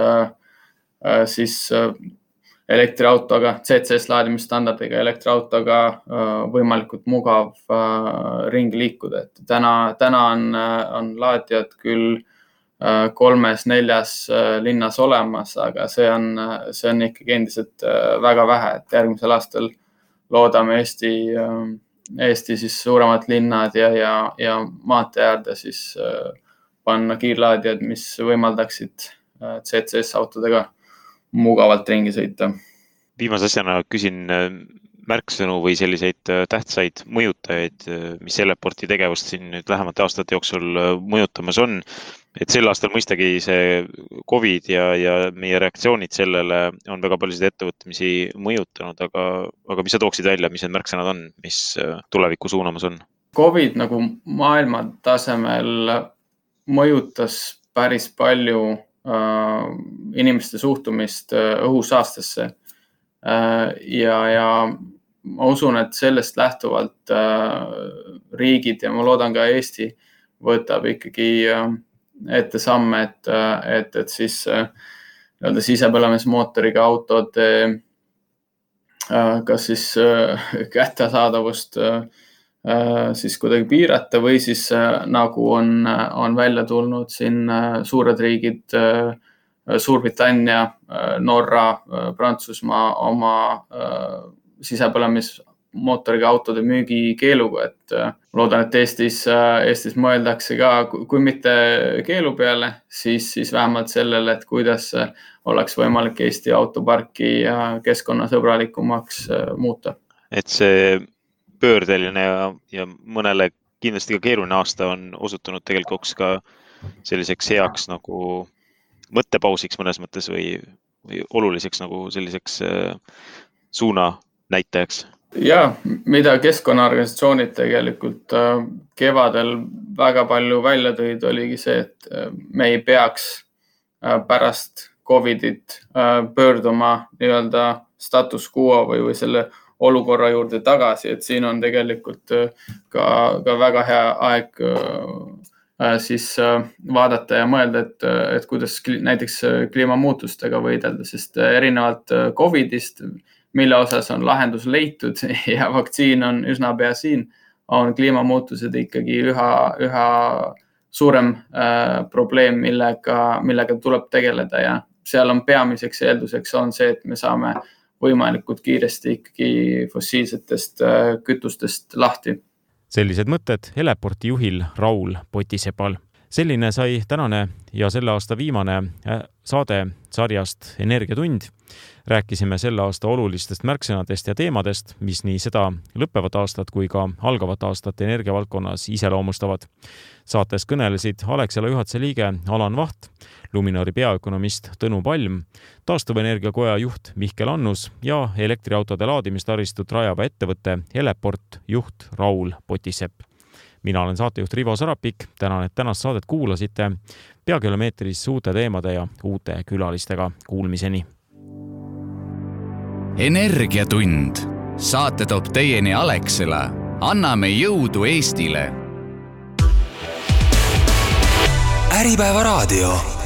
siis elektriautoga, C C S laadimisstandardiga elektriautoga võimalikult mugav ring liikuda. Et täna, täna on, on laadijad küll kolmes, neljas linnas olemas, aga see on, see on ikkagi endiselt väga vähe, et järgmisel aastal loodame Eesti, Eesti siis suuremad linnad ja, ja, ja maantee äärde siis panna kiirlaadijad, mis võimaldaksid C C S autodega mugavalt ringi sõita. Viimase asjana küsin märksõnu või selliseid tähtsaid mõjutajaid, mis Eleporti tegevust siin nüüd lähemate aastate jooksul mõjutamas on. Et sel aastal mõistagi see Covid ja, ja meie reaktsioonid sellele on väga paljusid ettevõtmisi mõjutanud, aga, aga mis sa tooksid välja, mis need märksõnad on, mis tulevikku suunamas on? Covid nagu maailma tasemel mõjutas päris palju äh, inimeste suhtumist õhusaastesse äh, ja, ja ma usun, et sellest lähtuvalt äh, riigid ja ma loodan ka Eesti võtab ikkagi äh, ette samme, et, et, et siis nii-öelda sisepõlemismootoriga autode kas siis kättesaadavust siis kuidagi piirata või siis nagu on, on välja tulnud siin suured riigid, Suurbritannia, Norra, Prantsusmaa oma sisepõlemismootoriga autode müügi keeluga, et loodan, et Eestis, Eestis mõeldakse ka, kui mitte keelu peale, siis, siis vähemalt sellele, et kuidas oleks võimalik Eesti autoparki keskkonnasõbralikumaks muuta. Et see pöördeline ja, ja mõnele kindlasti ka keeruline aasta on osutunud tegelikult ka selliseks heaks nagu mõttepausiks mõnes mõttes või, või oluliseks nagu selliseks suuna näitajaks. Ja, mida keskkonnaorganisatsioonid tegelikult kevadel väga palju välja tõid, oligi see, et me ei peaks pärast Covidit pöörduma nii-öelda status quo või, või selle olukorra juurde tagasi, et siin on tegelikult ka, ka väga hea aeg siis vaadata ja mõelda, et, et kuidas näiteks kliimamuutustega võidelda, sest erinevalt Covidist, mille osas on lahendus leitud ja vaktsiin on üsna pea siin, on kliimamuutused ikkagi üha, üha suurem äh, probleem, millega, millega tuleb tegeleda ja seal on peamiseks eelduseks on see, et me saame võimalikult kiiresti ikkagi fossiilsetest äh, kütustest lahti. Sellised mõtted Eleporti juhil Raul Potisepal. Selline sai tänane ja selle aasta viimane saade sarjast Energiatund. Rääkisime selle aasta olulistest märksõnadest ja teemadest, mis nii seda lõppevat aastat kui ka algavat aastat energiavaldkonnas iseloomustavad. Saates kõnelesid Alexela juhatuse liige Alan Vaht, Luminori peaökonomist Tõnu Palm, Taastuvenergiakoja juht Mihkel Annus ja elektriautode laadimistaristut rajava ettevõtte Eleport juht Raul Potisepp. Mina olen saatejuht Rivo Sarapik, tänan, et tänast saadet kuulasite. Peagi oleme eetris uute teemade ja uute külalistega. Kuulmiseni. Energiatund. Saate toob teieni Alexela. Anname jõudu Eestile. Äripäeva raadio.